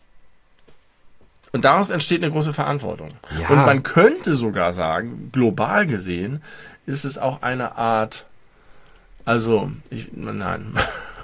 Und daraus entsteht eine große Verantwortung. Ja. Und man könnte sogar sagen, global gesehen, ist es auch eine Art, nein.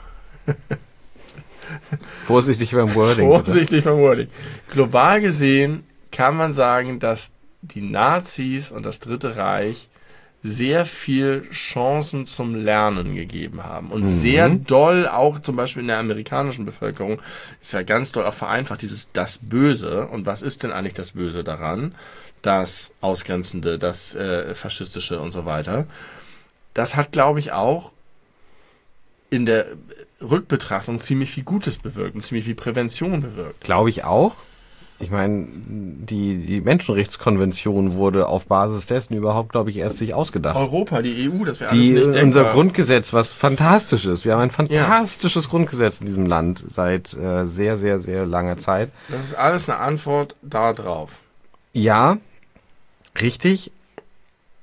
Vorsichtig beim Wording. Vorsichtig beim Wording. Global gesehen kann man sagen, dass die Nazis und das Dritte Reich sehr viel Chancen zum Lernen gegeben haben und sehr doll auch zum Beispiel in der amerikanischen Bevölkerung ist ja ganz doll auch vereinfacht das Böse. Und was ist denn eigentlich das Böse daran? Das Ausgrenzende, das Faschistische und so weiter. Das hat, glaube ich, auch in der Rückbetrachtung ziemlich viel Gutes bewirkt und ziemlich viel Prävention bewirkt. Glaube ich auch. Ich meine, die Menschenrechtskonvention wurde auf Basis dessen überhaupt, glaube ich, erst sich ausgedacht. Europa, die EU, das wäre alles nicht denkbar. Unser Grundgesetz, was fantastisch ist. Wir haben ein fantastisches Grundgesetz in diesem Land seit sehr, sehr, sehr langer Zeit. Das ist alles eine Antwort da drauf. Ja, richtig.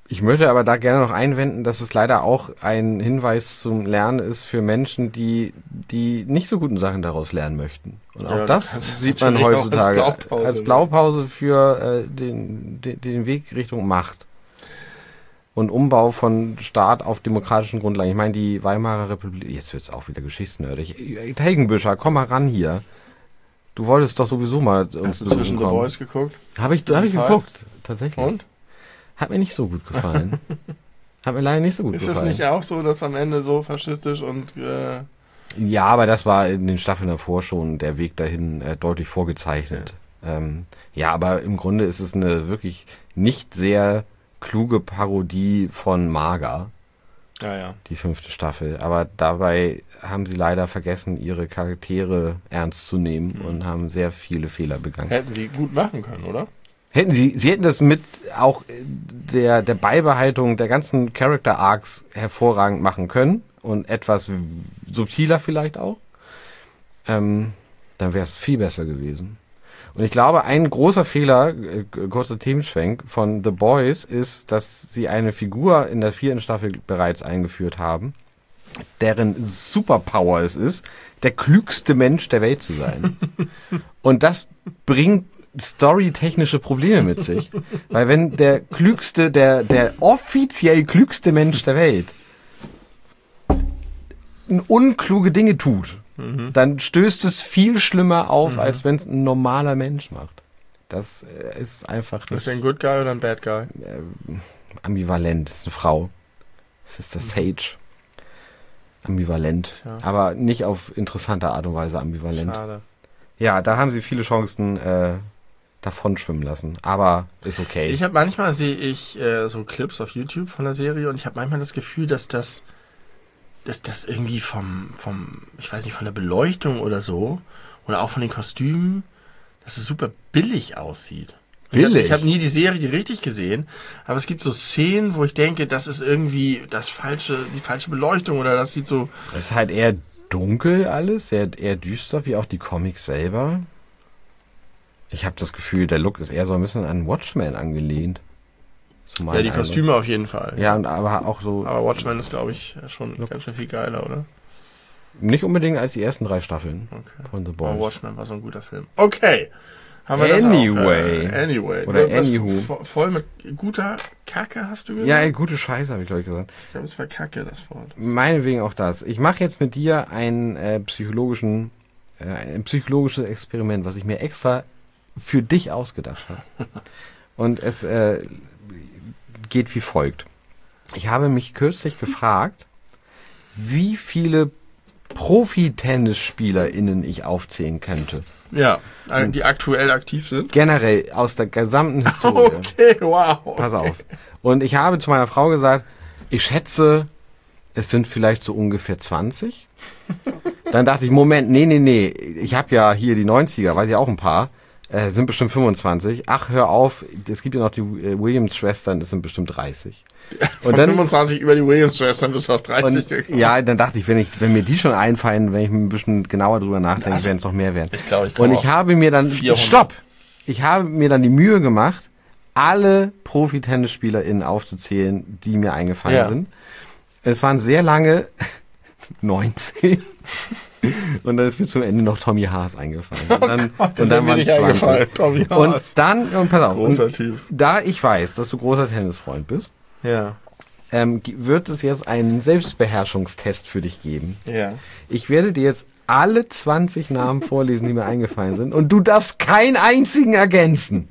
Ich möchte aber da gerne noch einwenden, dass es leider auch ein Hinweis zum Lernen ist für Menschen, die nicht so guten Sachen daraus lernen möchten. Und auch das sieht man heutzutage als Blaupause für den Weg Richtung Macht. Und Umbau von Staat auf demokratischen Grundlagen. Ich meine, die Weimarer Republik, jetzt wird's auch wieder geschichtsnördig. Helgenbüscher, komm mal ran hier. Du wolltest doch sowieso mal uns besuchen. Hast du zwischen The Boys geguckt? Hab ich geguckt, tatsächlich. Und? Hat mir nicht so gut gefallen. Hat mir leider nicht so gut gefallen. Ist das nicht auch so, dass am Ende so faschistisch und... Ja, aber das war in den Staffeln davor schon der Weg dahin deutlich vorgezeichnet. Ja, aber im Grunde ist es eine wirklich nicht sehr kluge Parodie von Maga. Ja. Die 5. Staffel. Aber dabei haben sie leider vergessen, ihre Charaktere ernst zu nehmen und haben sehr viele Fehler begangen. Hätten sie gut machen können, oder? Sie hätten das mit auch der Beibehaltung der ganzen Character Arcs hervorragend machen können und etwas subtiler vielleicht auch. Dann wäre es viel besser gewesen. Und ich glaube, ein großer Fehler, kurzer Themenschwenk, von The Boys ist, dass sie eine Figur in der 4. Staffel bereits eingeführt haben, deren Superpower es ist, der klügste Mensch der Welt zu sein. Und das bringt storytechnische Probleme mit sich. Weil wenn der klügste, der offiziell klügste Mensch der Welt unkluge Dinge tut, dann stößt es viel schlimmer auf, als wenn es ein normaler Mensch macht. Das ist einfach nicht... Ist er ein Good Guy oder ein Bad Guy? Ambivalent, das ist eine Frau. Das ist das Sage. Ambivalent. Ja. Aber nicht auf interessante Art und Weise ambivalent. Schade. Ja, da haben sie viele Chancen davon schwimmen lassen. Aber ist okay. Ich habe manchmal sehe ich so Clips auf YouTube von der Serie und ich habe manchmal das Gefühl, dass das irgendwie vom, ich weiß nicht, von der Beleuchtung oder so, oder auch von den Kostümen, dass es super billig aussieht. Billig? Ich hab nie die Serie richtig gesehen, aber es gibt so Szenen, wo ich denke, das ist irgendwie die falsche Beleuchtung oder das sieht so... Es ist halt eher dunkel alles, eher düster, wie auch die Comics selber. Ich habe das Gefühl, der Look ist eher so ein bisschen an Watchmen angelehnt. Ja, die Kostüme auf jeden Fall. Ja, und aber auch so... Aber Watchmen ist, glaube ich, schon ganz schön viel geiler, oder? Nicht unbedingt als die ersten 3 Staffeln von The Boys. Aber Watchmen war so ein guter Film. Okay. Haben wir Anyway. Das auch, anyway. Oder Anywho. Voll mit guter Kacke, hast du gesagt? Ja, gute Scheiße, habe ich, glaube ich, gesagt. Ich glaube, es war Kacke, das Wort. Meinetwegen auch das. Ich mache jetzt mit dir ein psychologisches Experiment, was ich mir extra für dich ausgedacht habe. Und es geht wie folgt. Ich habe mich kürzlich gefragt, wie viele Profi-TennisspielerInnen ich aufzählen könnte. Ja, die aktuell aktiv sind. Generell aus der gesamten Historie. Okay, wow. Pass auf. Und ich habe zu meiner Frau gesagt, ich schätze, es sind vielleicht so ungefähr 20. Dann dachte ich, Moment, nee. Ich habe ja hier die 90er, weiß ich auch ein paar. Sind bestimmt 25. Ach, hör auf, es gibt ja noch die Williams-Schwestern, das sind bestimmt 30. Und dann 25 über die Williams-Schwestern bis auf 30 gekommen. Ja, dann dachte ich, wenn mir die schon einfallen, wenn ich ein bisschen genauer drüber nachdenke, also, werden es noch mehr werden. Ich glaube, und ich habe mir dann, 400. Ich habe mir dann die Mühe gemacht, alle Profi-TennisspielerInnen aufzuzählen, die mir eingefallen sind. Es waren sehr lange 19. Und dann ist mir zum Ende noch Tommy Haas eingefallen. Und dann waren es 20. Tommy Haas. Und pass auf, großer Typ. Da ich weiß, dass du großer Tennisfreund bist, wird es jetzt einen Selbstbeherrschungstest für dich geben. Ja. Ich werde dir jetzt alle 20 Namen vorlesen, die mir eingefallen sind. Und du darfst keinen einzigen ergänzen.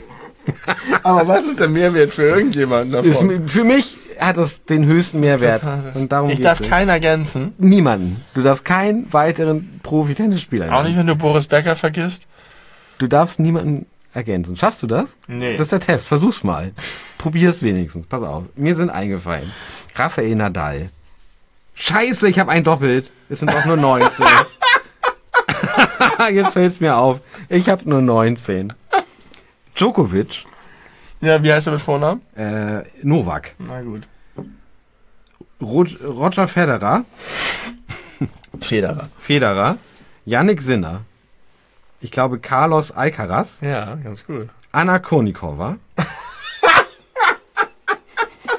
Aber was ist der Mehrwert für irgendjemanden davon? Für mich hat das den höchsten Mehrwert. Und darum ich darf keinen ergänzen? Niemanden. Du darfst keinen weiteren Profi-Tennisspieler Auch nicht, wenn du Boris Becker vergisst? Du darfst niemanden ergänzen. Schaffst du das? Nee. Das ist der Test. Versuch's mal. Probier's wenigstens. Pass auf. Mir sind eingefallen. Rafael Nadal. Scheiße, ich habe einen doppelt. Es sind auch nur 19. Jetzt fällt's mir auf. Ich habe nur 19. Djokovic. Ja, wie heißt er mit Vornamen? Novak. Na gut. Roger Federer. Federer. Yannick Sinner. Ich glaube Carlos Alcaraz. Ja, ganz gut. Anna Kournikova.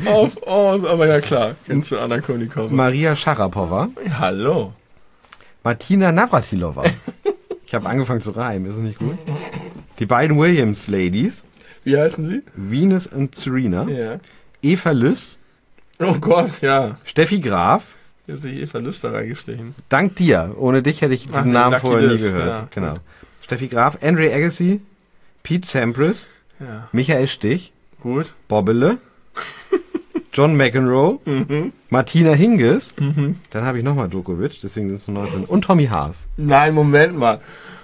Aber ja klar, kennst du Anna Kournikova. Maria Sharapova. Hallo. Martina Navratilova. Ich habe angefangen zu reimen, ist es nicht gut? Die beiden Williams-Ladies. Wie heißen sie? Venus und Serena. Ja. Eva Lys. Oh Gott, ja. Steffi Graf. Hier sehe ich Eva Lys da reingeschlichen. Dank dir. Ohne dich hätte ich diesen Namen Lucky vorher nie Liz, gehört. ja. Genau. Steffi Graf, Andre Agassi, Pete Sampras, Ja. Michael Stich, Gut. Bobbele, John McEnroe, Martina Hingis, dann habe ich nochmal Djokovic, deswegen sind es nur 19, und Tommy Haas. Nein, Moment mal.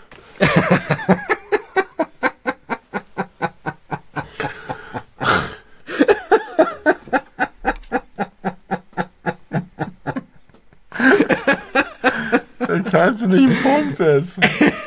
Dann kannst du nicht einen Punkt essen.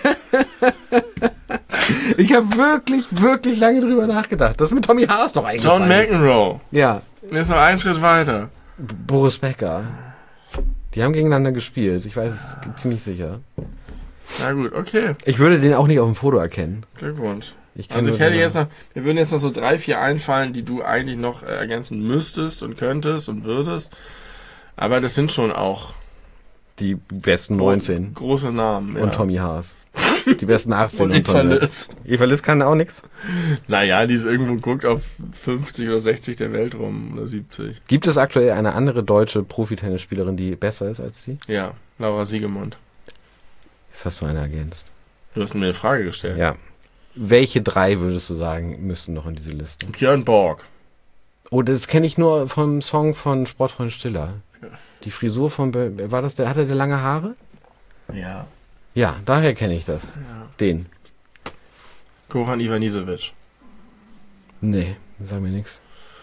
Ich habe wirklich lange drüber nachgedacht. Das ist mit Tommy Haas doch eigentlich. John McEnroe. Ja, Jetzt noch einen Schritt weiter. Boris Becker. Die haben gegeneinander gespielt, ich weiß es ziemlich sicher. Na gut, okay. Ich würde den auch nicht auf dem Foto erkennen. Glückwunsch. kenn Also nur ich hätte den jetzt noch, mir würden jetzt noch so 3, 4 einfallen, die du eigentlich noch ergänzen müsstest und könntest und würdest. Aber das sind schon auch Die besten 19 große Namen. und Tommy Haas. Die besten 18 und, Und Tommy Eva Haas. Lys. Eva Lys kann auch nichts. Naja, die ist irgendwo guckt auf 50 oder 60 der Welt rum oder 70. Gibt es aktuell eine andere deutsche Profitennisspielerin, die besser ist als sie? Ja, Laura Siegemund. Jetzt hast du eine ergänzt. Du hast mir eine Frage gestellt. Ja. Welche 3 würdest du sagen, müssten noch in diese Liste? Björn Borg. Oh, das kenne ich nur vom Song von Sportfreund Stiller. Ja. Die Frisur von, war das der, hatte der lange Haare? Ja. Ja, daher kenne ich das. Ja. Den. Goran Ivanisevic. Nee, sag mir nichts.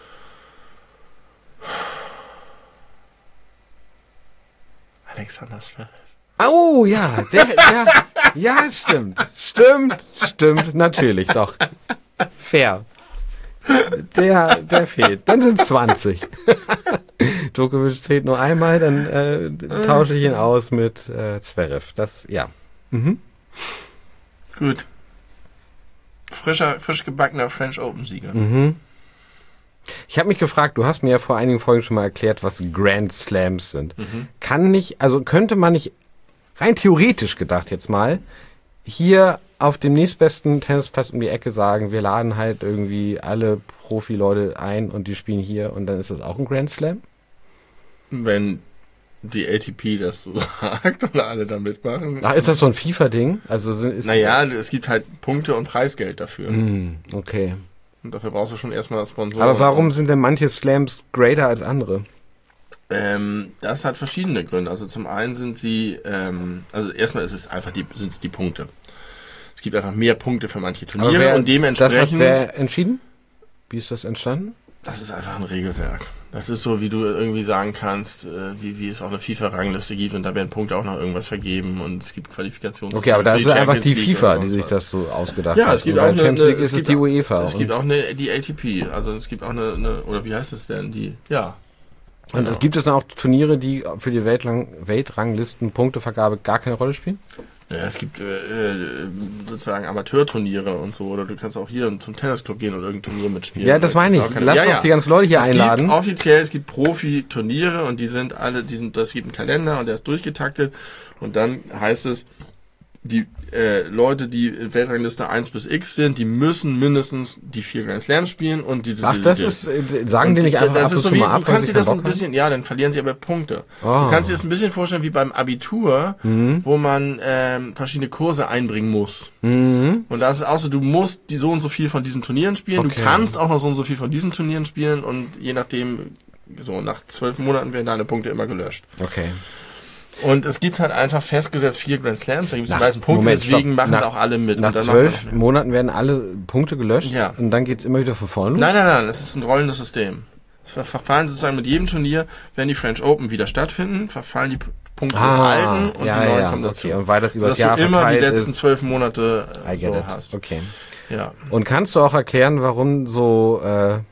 Alexander Zverev. Oh, ja, ja, stimmt, natürlich, doch. Fair. Der fehlt. Dann sind es 20. Djokovic zählt nur einmal, dann tausche ich ihn aus mit Zverev. Das, ja. Mhm. Gut. Frisch gebackener French Open-Sieger. Mhm. Ich habe mich gefragt, du hast mir ja vor einigen Folgen schon mal erklärt, was Grand Slams sind. Könnte man nicht, rein theoretisch gedacht jetzt mal, hier auf dem nächstbesten Tennisplatz um die Ecke sagen, wir laden halt irgendwie alle Profi-Leute ein und die spielen hier und dann ist das auch ein Grand Slam? Wenn die ATP das so sagt und alle da mitmachen. Ach, ist das so ein FIFA-Ding? Also Naja, es gibt halt Punkte und Preisgeld dafür. Okay. Und dafür brauchst du schon erstmal das Sponsor. Aber warum sind denn manche Slams greater als andere? Das hat verschiedene Gründe. Also zum einen sind sie, also erstmal ist es einfach sind es die Punkte. Es gibt einfach mehr Punkte für manche Turniere und dementsprechend. Das hat wer entschieden? Wie ist das entstanden? Das ist einfach ein Regelwerk. Das ist so, wie du irgendwie sagen kannst, wie es auch eine FIFA-Rangliste gibt und da werden Punkte auch noch irgendwas vergeben und es gibt Qualifikations. Okay, aber da ist einfach die League FIFA, die sonst sich was. das so ausgedacht hat. Ja, es gibt und auch bei der Champions League ist es die UEFA. Es gibt auch die ATP, also es gibt auch eine oder wie heißt es denn, ja. Und Genau. gibt es dann auch Turniere, die für die Weltranglisten Punktevergabe gar keine Rolle spielen? Ja, es gibt sozusagen Amateurturniere und so, oder du kannst auch hier zum Tennisclub gehen und irgendein Turnier mitspielen. Ja, das meine ich. Lass doch die ganzen Leute hier einladen. Es gibt Profi-Turniere und das gibt einen Kalender und der ist durchgetaktet und dann heißt es, die Leute, die in Weltrangliste 1 bis X sind, die müssen mindestens die 4 Grand Slams spielen und die. Ach, das ist, sagen die nicht einfach ab und zu mal ab, du kannst dir das ein Bock bisschen, ja, dann verlieren sie aber Punkte. Oh. Du kannst dir das ein bisschen vorstellen wie beim Abitur, wo man verschiedene Kurse einbringen muss. Mhm. Und da ist es auch so, du musst die so und so viel von diesen Turnieren spielen, Okay. du kannst auch noch so und so viel von diesen Turnieren spielen und je nachdem, so nach 12 Monaten werden deine Punkte immer gelöscht. Okay. Und es gibt halt einfach festgesetzt 4 Grand Slams, da gibt es die Nach- meisten Punkte, Moment, deswegen stopp. machen auch alle mit. Nach Und dann 12 machen wir noch mehr. Monaten werden alle Punkte gelöscht Ja. und dann geht's immer wieder von vorne los? Nein, es ist ein rollendes System. Es verfallen sozusagen mit jedem Turnier, wenn die French Open wieder stattfinden, verfallen die Punkte des Alten und die neuen kommen dazu. Okay. Und weil das übers Dass Jahr du immer die verteilt letzten ist, 12 Monate I get so it. hast. Okay. Ja. Und kannst du auch erklären, warum so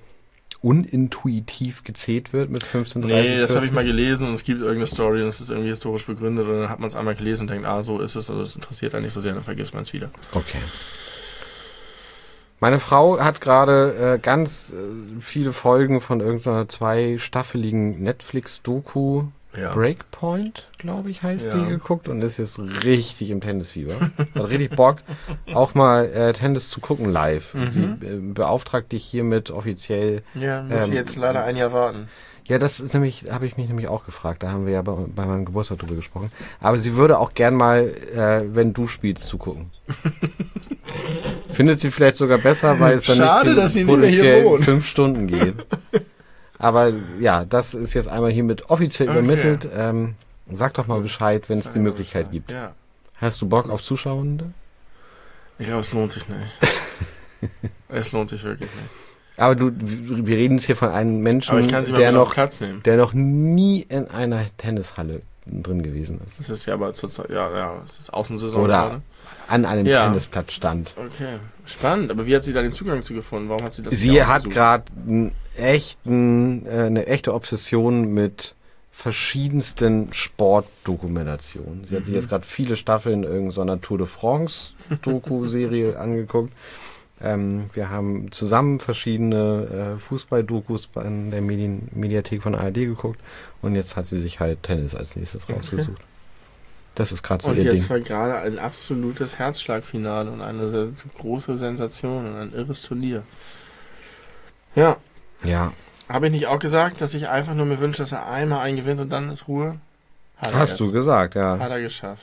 unintuitiv gezählt wird mit 15, 30, Nee, das habe ich 14? mal gelesen und es gibt irgendeine Story und es ist irgendwie historisch begründet und dann hat man es einmal gelesen und denkt, so ist es, also das interessiert einen nicht so sehr, dann vergisst man es wieder. Okay. Meine Frau hat gerade ganz viele Folgen von irgendeiner zweistaffeligen Netflix-Doku Ja. Breakpoint, glaube ich, heißt Ja. die, geguckt und ist jetzt richtig im Tennisfieber. Hat richtig Bock, auch mal Tennis zu gucken live. Sie beauftragt dich hiermit offiziell. Ja, muss ich jetzt leider ein Jahr warten. Ja, das ist nämlich, habe ich mich nämlich auch gefragt. Da haben wir ja bei meinem Geburtstag drüber gesprochen. Aber sie würde auch gern mal, wenn du spielst, zugucken. Findet sie vielleicht sogar besser, weil es dann Schade, dass sie nicht mehr hier potenziell wohnt. 5 Stunden geht. Aber ja, das ist jetzt einmal hiermit offiziell Okay. übermittelt. Sag doch mal Bescheid, wenn es die Möglichkeit gibt. Ja. Hast du Bock auf Zuschauende? Ich glaube, es lohnt sich nicht. Es lohnt sich wirklich nicht. Aber wir reden jetzt hier von einem Menschen, Aber ich kann sie mal der wieder auf noch Platz nehmen. der noch nie in einer Tennishalle drin gewesen ist. Das ist ja aber zurzeit, ja, das ist Außensaison Oder gerade. an einem Ja. Tennisplatz stand. Okay, spannend. Aber wie hat sie da den Zugang zu gefunden? Warum hat sie das Sie nicht hat ausgesucht? gerade eine echte Obsession mit verschiedensten Sportdokumentationen. Sie hat sich jetzt gerade viele Staffeln irgendeiner Tour de France Doku-Serie angeguckt. Wir haben zusammen verschiedene Fußball-Dokus in der Mediathek von ARD geguckt und jetzt hat sie sich halt Tennis als nächstes rausgesucht. Das ist gerade so Und ihr jetzt Ding. war gerade ein absolutes Herzschlagfinale und eine große Sensation und ein irres Turnier. Ja, Ja. habe ich nicht auch gesagt, dass ich einfach nur mir wünsche, dass er einmal einen gewinnt und dann ist Ruhe? Hat er Hast jetzt. du gesagt, ja. Hat er geschafft.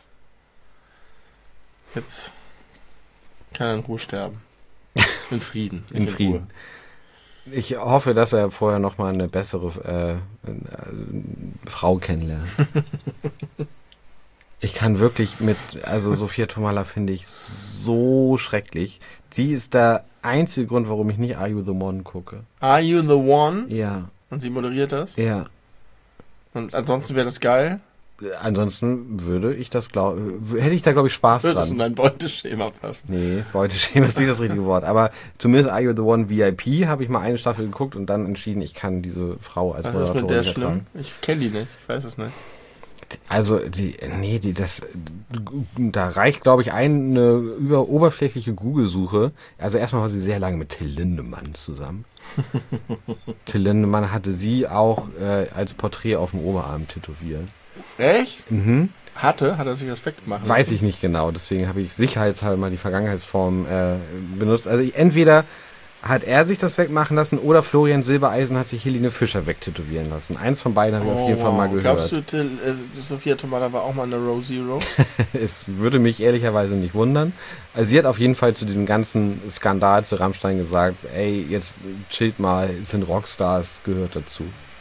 Jetzt kann er in Ruhe sterben. In Frieden. nicht In Frieden. Ruhe. Ich hoffe, dass er vorher nochmal eine bessere Frau kennenlernt. Ich kann wirklich also Sophia Tomalla finde ich so schrecklich. Sie ist der einzige Grund, warum ich nicht Are You the One gucke. Are You the One? Ja, Und sie moderiert das. ja. Und ansonsten wäre das geil. Ansonsten hätte ich da glaube ich Spaß Würde es in dran. dein Beuteschema passen. Nee, Beuteschema ist nicht das richtige Wort. Aber zumindest Are You the One VIP habe ich mal eine Staffel geguckt und dann entschieden, ich kann diese Frau als Was ist mit Moderatorin der nicht schlimm? ertragen. Ich kenne die nicht. Ich weiß es nicht. Also, da reicht, glaube ich, eine oberflächliche Google-Suche. Also erstmal war sie sehr lange mit Till Lindemann zusammen. Till Lindemann hatte sie auch als Porträt auf dem Oberarm tätowiert. Echt? Mhm. Hat er sich das wegmachen Weiß ich nicht genau, deswegen habe ich sicherheitshalber mal die Vergangenheitsform benutzt. Also entweder hat er sich das wegmachen lassen oder Florian Silbereisen hat sich Helene Fischer wegtätowieren lassen. Eins von beiden habe ich auf jeden Fall mal gehört. Glaubst du, Sophia Tomalla war auch mal eine Row Zero? Es würde mich ehrlicherweise nicht wundern. Also sie hat auf jeden Fall zu diesem ganzen Skandal zu Rammstein gesagt, ey, jetzt chillt mal, es sind Rockstars, gehört dazu.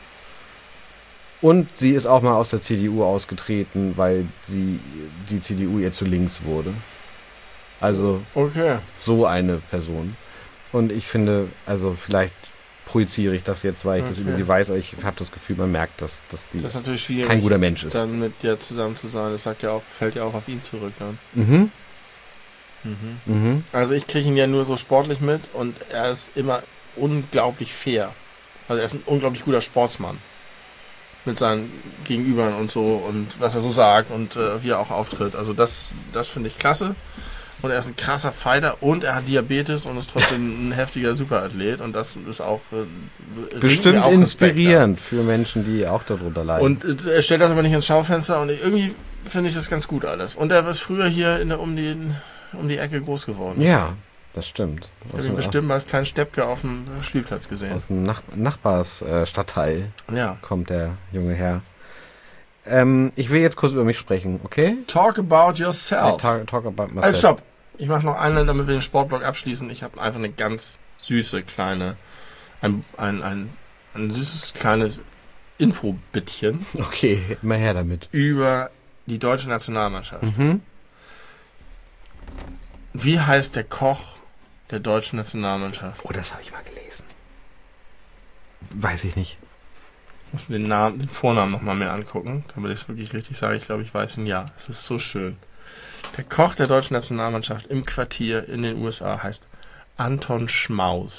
Und sie ist auch mal aus der CDU ausgetreten, weil die CDU ihr zu links wurde. Also Okay. so eine Person. Und ich finde, also vielleicht projiziere ich das jetzt, weil ich das Okay. über sie weiß, aber ich habe das Gefühl, man merkt, dass sie Das ist natürlich schwierig, kein guter Mensch ist. dann mit dir zusammen zu sein. Das fällt ja auch auf ihn zurück dann. Mhm. Mhm. Also ich kriege ihn ja nur so sportlich mit und er ist immer unglaublich fair. Also er ist ein unglaublich guter Sportsmann. Mit seinen Gegenübern und so und was er so sagt und wie er auch auftritt. Also das finde ich klasse. Und er ist ein krasser Fighter und er hat Diabetes und ist trotzdem ein heftiger Superathlet und das ist auch bringt Bestimmt mir auch Respekt inspirierend für Menschen, die auch darunter ab. leiden. Und er stellt das aber nicht ins Schaufenster und irgendwie finde ich das ganz gut alles. Und er ist früher hier um die Ecke groß geworden. ja, das stimmt. Ich habe ihn bestimmt mal als kleinen Steppke auf dem Spielplatz gesehen. Aus dem Nachbarsstadtteil Ja. kommt der junge Herr. Ich will jetzt kurz über mich sprechen, okay? Talk about yourself. Talk about myself. Halt, stopp. Ich mache noch eine, damit wir den Sportblock abschließen. Ich habe einfach eine ganz süße kleine, ein süßes kleines Infobittchen Okay, immer her damit. über die deutsche Nationalmannschaft. Mhm. Wie heißt der Koch der deutschen Nationalmannschaft? Oh, das habe ich mal gelesen. Weiß ich nicht. Ich muss mir den Vornamen nochmal mehr angucken, damit ich es wirklich richtig sage. Ich glaube, ich weiß ihn ja. Es ist so schön. Der Koch der deutschen Nationalmannschaft im Quartier in den USA heißt Anton Schmaus.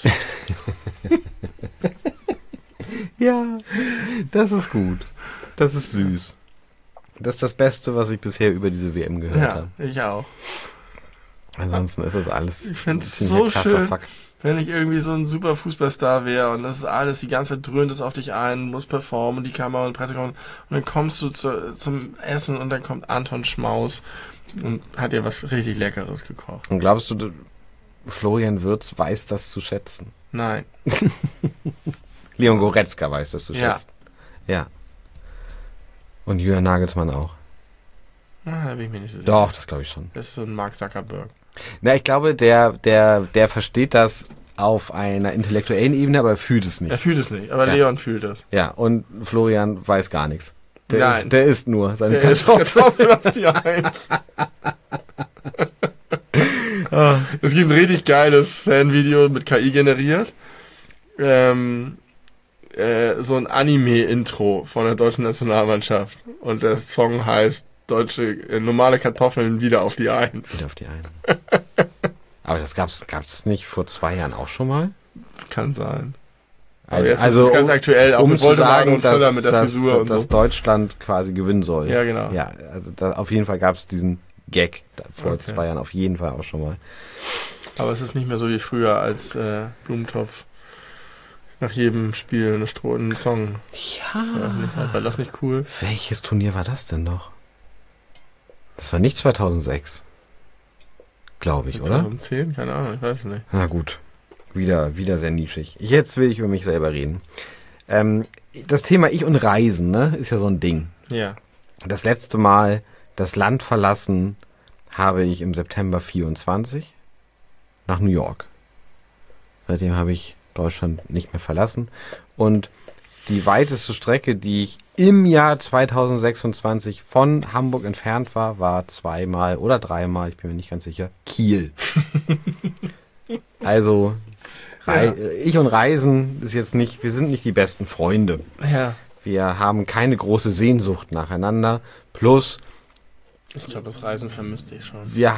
Ja, das ist gut. Das ist süß. Das ist das Beste, was ich bisher über diese WM gehört Ja, habe. ich auch. Ansonsten ist das alles Ich find's ziemlich so krasser schön. Fuck. wenn ich irgendwie so ein super Fußballstar wäre und das ist alles, die ganze Zeit dröhnt es auf dich ein, muss performen und die Kamera und Presse kommen und dann kommst du zum Essen und dann kommt Anton Schmaus und hat dir was richtig Leckeres gekocht. Und glaubst du, Florian Wirtz weiß das zu schätzen? Nein. Leon Goretzka weiß das zu Ja. schätzen. Ja. Und Julian Nagelsmann auch. Da bin ich mir nicht so sicher. Doch, das glaube ich schon. Das ist so ein Mark Zuckerberg. Na, ich glaube, der versteht das auf einer intellektuellen Ebene, aber er fühlt es Er nicht. fühlt es nicht, aber Ja. Leon fühlt es. Ja, und Florian weiß gar nichts. Nein. Der isst nur seine Der ist Kartoffeln. Kartoffel auf die Eins. Es gibt ein richtig geiles Fanvideo mit KI generiert. So ein Anime-Intro von der deutschen Nationalmannschaft. Und der Song heißt normale Kartoffeln wieder auf die Eins. Wieder auf die einen. Aber das gab's nicht vor 2 Jahren auch schon mal? Kann sein. Aber jetzt ist es ganz um- aktuell, auch mit zu Wolterwagen sagen, und Füller mit der Frisur und dass so. Deutschland quasi gewinnen soll. Ja, genau. Ja, also auf jeden Fall gab's diesen Gag vor Okay. 2 Jahren auf jeden Fall auch schon mal. Aber es ist nicht mehr so wie früher, als Blumentopf nach jedem Spiel einen Song veröffentlicht hat. War das nicht cool? Welches Turnier war das denn noch? Das war nicht 2006. Glaube ich, oder? 2010? Keine Ahnung, ich weiß es nicht. Na gut. Wieder sehr nischig. Jetzt will ich über mich selber reden. Das Thema Ich und Reisen, ne, ist ja so ein Ding. Ja. Das letzte Mal das Land verlassen habe ich im September 24 nach New York. Seitdem habe ich Deutschland nicht mehr verlassen. Und die weiteste Strecke, die ich im Jahr 2026 von Hamburg entfernt war, war 2-mal oder 3-mal, ich bin mir nicht ganz sicher, Kiel. Also, ich und Reisen ist jetzt nicht, wir sind nicht die besten Freunde. Ja. Wir haben keine große Sehnsucht nacheinander. Plus, Ich glaube, das Reisen vermisste ich schon. wir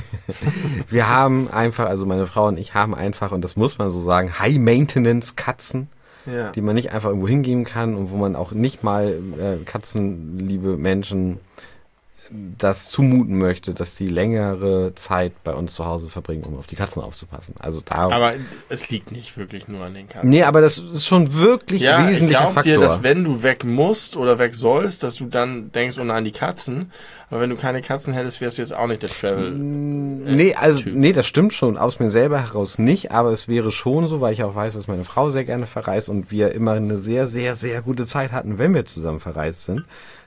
haben einfach, also meine Frau und ich haben einfach, und das muss man so sagen, High-Maintenance-Katzen, Ja. die man nicht einfach irgendwo hingeben kann und wo man auch nicht mal katzenliebe Menschen das zumuten möchte, dass die längere Zeit bei uns zu Hause verbringen, um auf die Katzen aufzupassen. Also da. Aber es liegt nicht wirklich nur an den Katzen. Nee, aber das ist schon wirklich Ja, ich wesentlicher glaube Faktor. dir, dass wenn du weg musst oder weg sollst, dass du dann denkst, oh nein, die Katzen. Aber wenn du keine Katzen hättest, wärst du jetzt auch nicht der Travel. Nee, das stimmt schon. Aus mir selber heraus nicht, aber es wäre schon so, weil ich auch weiß, dass meine Frau sehr gerne verreist und wir immer eine sehr, sehr, sehr gute Zeit hatten, wenn wir zusammen verreist sind.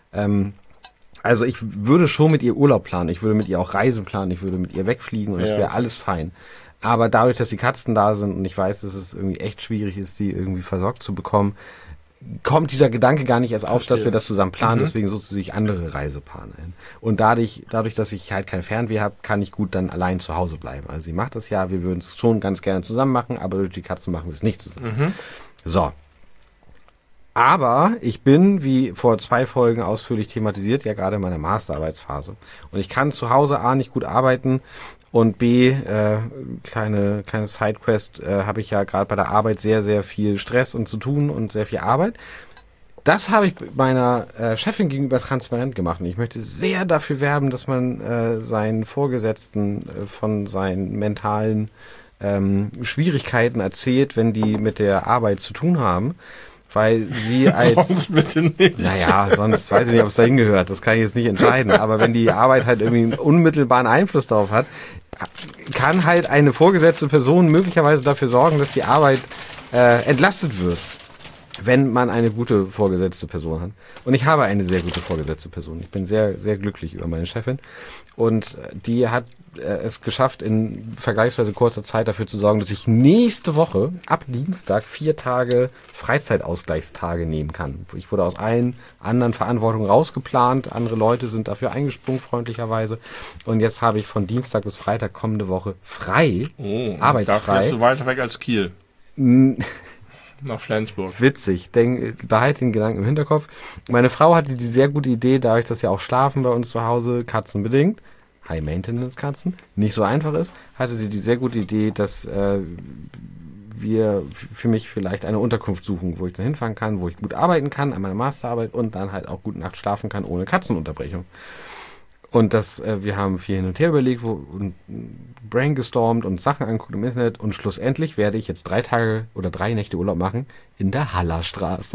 Also ich würde schon mit ihr Urlaub planen, ich würde mit ihr auch Reisen planen, ich würde mit ihr wegfliegen und es Ja. wäre alles fein. Aber dadurch, dass die Katzen da sind und ich weiß, dass es irgendwie echt schwierig ist, die irgendwie versorgt zu bekommen, kommt dieser Gedanke gar nicht erst auf, dass wir das zusammen planen, deswegen suchst du sich andere Reisepartner hin. Und dadurch, dass ich halt kein Fernweh habe, kann ich gut dann allein zu Hause bleiben. Also sie macht das ja, wir würden es schon ganz gerne zusammen machen, aber durch die Katzen machen wir es nicht zusammen. So. Aber ich bin, wie vor 2 Folgen ausführlich thematisiert, ja gerade in meiner Masterarbeitsphase. Und ich kann zu Hause A nicht gut arbeiten und B, kleine Sidequest, habe ich ja gerade bei der Arbeit sehr, sehr viel Stress und zu tun und sehr viel Arbeit. Das habe ich meiner Chefin gegenüber transparent gemacht. Und ich möchte sehr dafür werben, dass man seinen Vorgesetzten von seinen mentalen Schwierigkeiten erzählt, wenn die mit der Arbeit zu tun haben. Weil sie als... Sonst bitte nicht. Naja, sonst weiß ich nicht, ob es dahin gehört. Das kann ich jetzt nicht entscheiden. Aber wenn die Arbeit halt irgendwie einen unmittelbaren Einfluss darauf hat, kann halt eine vorgesetzte Person möglicherweise dafür sorgen, dass die Arbeit entlastet wird, wenn man eine gute vorgesetzte Person hat. Und ich habe eine sehr gute vorgesetzte Person. Ich bin sehr, sehr glücklich über meine Chefin. Und die hat es geschafft, in vergleichsweise kurzer Zeit dafür zu sorgen, dass ich nächste Woche ab Dienstag 4 Tage Freizeitausgleichstage nehmen kann. Ich wurde aus allen anderen Verantwortungen rausgeplant. Andere Leute sind dafür eingesprungen, freundlicherweise. Und jetzt habe ich von Dienstag bis Freitag kommende Woche frei, Dafür arbeitsfrei. bist du weiter weg als Kiel. Nach Flensburg. Witzig, behalte den Gedanken im Hinterkopf. Meine Frau hatte die sehr gute Idee, dadurch, dass ja auch Schlafen bei uns zu Hause katzenbedingt, High-Maintenance-Katzen, nicht so einfach ist, hatte sie die sehr gute Idee, dass wir für mich vielleicht eine Unterkunft suchen, wo ich dann hinfahren kann, wo ich gut arbeiten kann an meiner Masterarbeit und dann halt auch gute Nacht schlafen kann ohne Katzenunterbrechung. Und wir haben viel hin und her überlegt, und brainstormt und Sachen angeguckt im Internet und schlussendlich werde ich jetzt 3 Tage oder 3 Nächte Urlaub machen in der Hallerstraße.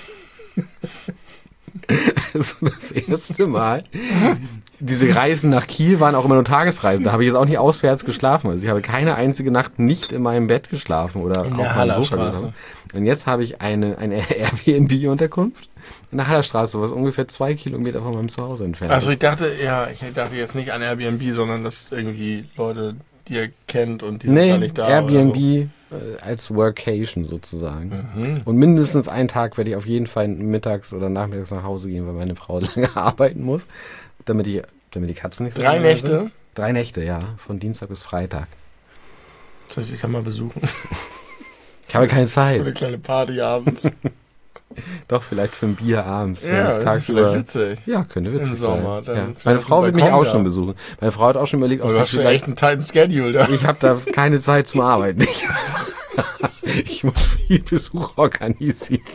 Also das erste Mal. Diese Reisen nach Kiel waren auch immer nur Tagesreisen. Da habe ich jetzt auch nicht auswärts geschlafen. Also ich habe keine einzige Nacht nicht in meinem Bett geschlafen oder in auf der meinem Sofa Hallerstraße. geschlafen. Und jetzt habe ich eine Airbnb-Unterkunft in der Hallerstraße, was ungefähr 2 Kilometer von meinem Zuhause entfernt Also ist. ich dachte jetzt nicht an Airbnb, sondern dass irgendwie Leute, die ihr kennt und die sind gar nicht da. Airbnb als Workation sozusagen. Und mindestens einen Tag werde ich auf jeden Fall mittags oder nachmittags nach Hause gehen, weil meine Frau lange arbeiten muss, damit die Katzen nicht so 3 lange Nächte? sind. 3 Nächte, ja. Von Dienstag bis Freitag. Soll ich kann mal besuchen? Ich habe keine Für Zeit. eine kleine Party abends. Doch, vielleicht für ein Bier abends. wenn Ja, ich das ist vielleicht witzig. Ja, könnte witzig Im Sommer, sein. dann Ja. vielleicht Meine auf Frau dem wird mich Balkon auch da. schon besuchen. Meine Frau hat auch schon überlegt, ob Aber du sie hast schon vielleicht... echt einen tighten Schedule da. Ich habe da keine Zeit zum Arbeiten. Ich muss viel Besuch organisieren.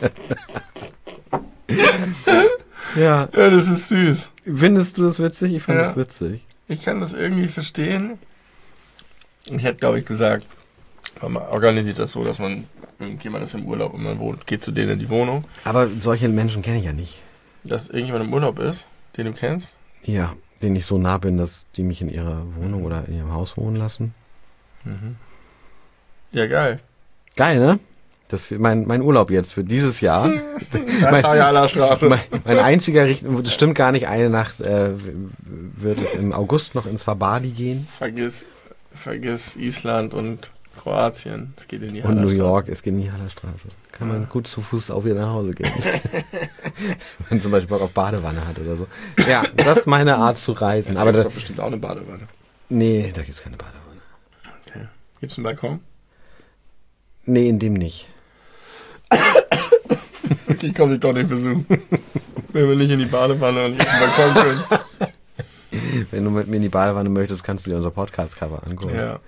Ja. Ja, das ist süß. Findest du das witzig? Ich fand Ja. das witzig. Ich kann das irgendwie verstehen. Ich hätte, glaube ich, gesagt, man organisiert das so, dass irgendjemand ist im Urlaub und man geht zu denen in die Wohnung. Aber solche Menschen kenne ich ja nicht. Dass irgendjemand im Urlaub ist, den du kennst. Ja, denen ich so nah bin, dass die mich in ihrer Wohnung oder in ihrem Haus wohnen lassen. Ja, geil. Geil, ne? Das ist mein Urlaub jetzt für dieses Jahr. 3 Tage Hallerstraße. Mein einziger das stimmt gar nicht, eine Nacht wird es im August noch ins Fabadi gehen. Vergiss Island und Kroatien. Es geht in die Und New Hallerstraße. York, es geht in die Hallerstraße. Kann man gut zu Fuß auch wieder nach Hause gehen. Wenn man zum Beispiel Bock auf Badewanne hat oder so. Ja, das ist meine Art zu reisen. Da Aber gibt's da, doch bestimmt auch eine Badewanne. nee, da gibt's keine Badewanne. Okay. Gibt's einen Balkon? Nee, in dem nicht. Ich komme dich doch nicht besuchen. Wenn wir nicht in die Badewanne und nicht auf den Balkon können. Wenn du mit mir in die Badewanne möchtest, kannst du dir unser Podcast-Cover angucken. Ja.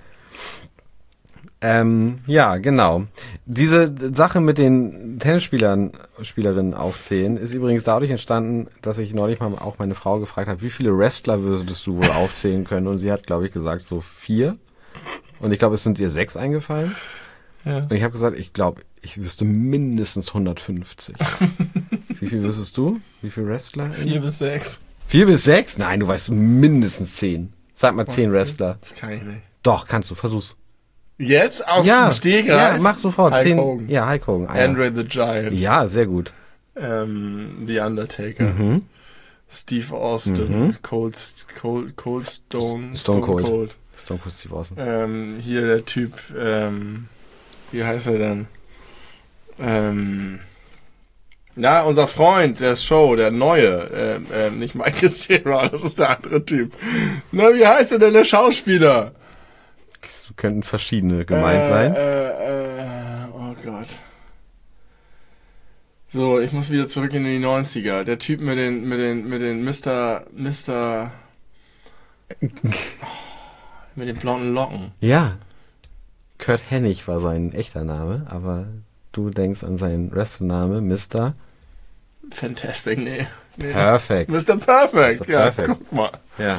Ja, genau. Diese Sache mit den Tennisspielerinnen aufzählen, ist übrigens dadurch entstanden, dass ich neulich mal auch meine Frau gefragt habe, wie viele Wrestler würdest du wohl aufzählen können? Und sie hat, glaube ich, gesagt, so 4. Und ich glaube, es sind ihr 6 eingefallen. Ja. Und ich habe gesagt, ich glaube, ich wüsste mindestens 150. Wie viel wüsstest du? Wie viele Wrestler? 4 bis 6. 4 bis 6? Nein, du weißt mindestens 10. Sag mal 10 Wrestler. Kann ich nicht. Doch, kannst du, versuch's. Jetzt? Aus dem Stegreif? Ja, mach sofort. Hulk 10. Hogan. Ja, Hulk Hogan. Andre the Giant. Ja, sehr gut. The Undertaker. Steve Austin. Cold Stone. Stone Cold. Stone Cold Steve Austin. Hier der Typ, wie heißt er denn? Ja, unser Freund der Show, der neue, nicht Michael Cera, das ist der andere Typ. Na, wie heißt er denn, der Schauspieler? Das könnten verschiedene gemeint sein. Oh Gott. So, ich muss wieder zurück in die 90er. Der Typ mit den Mr. mit den blonden Locken. Ja. Kurt Hennig war sein echter Name, aber du denkst an seinen Wrestling-Name, Mr. Fantastic, nee. Perfect. Mr. Perfect, Mr. ja, Perfect. guck mal. Ja.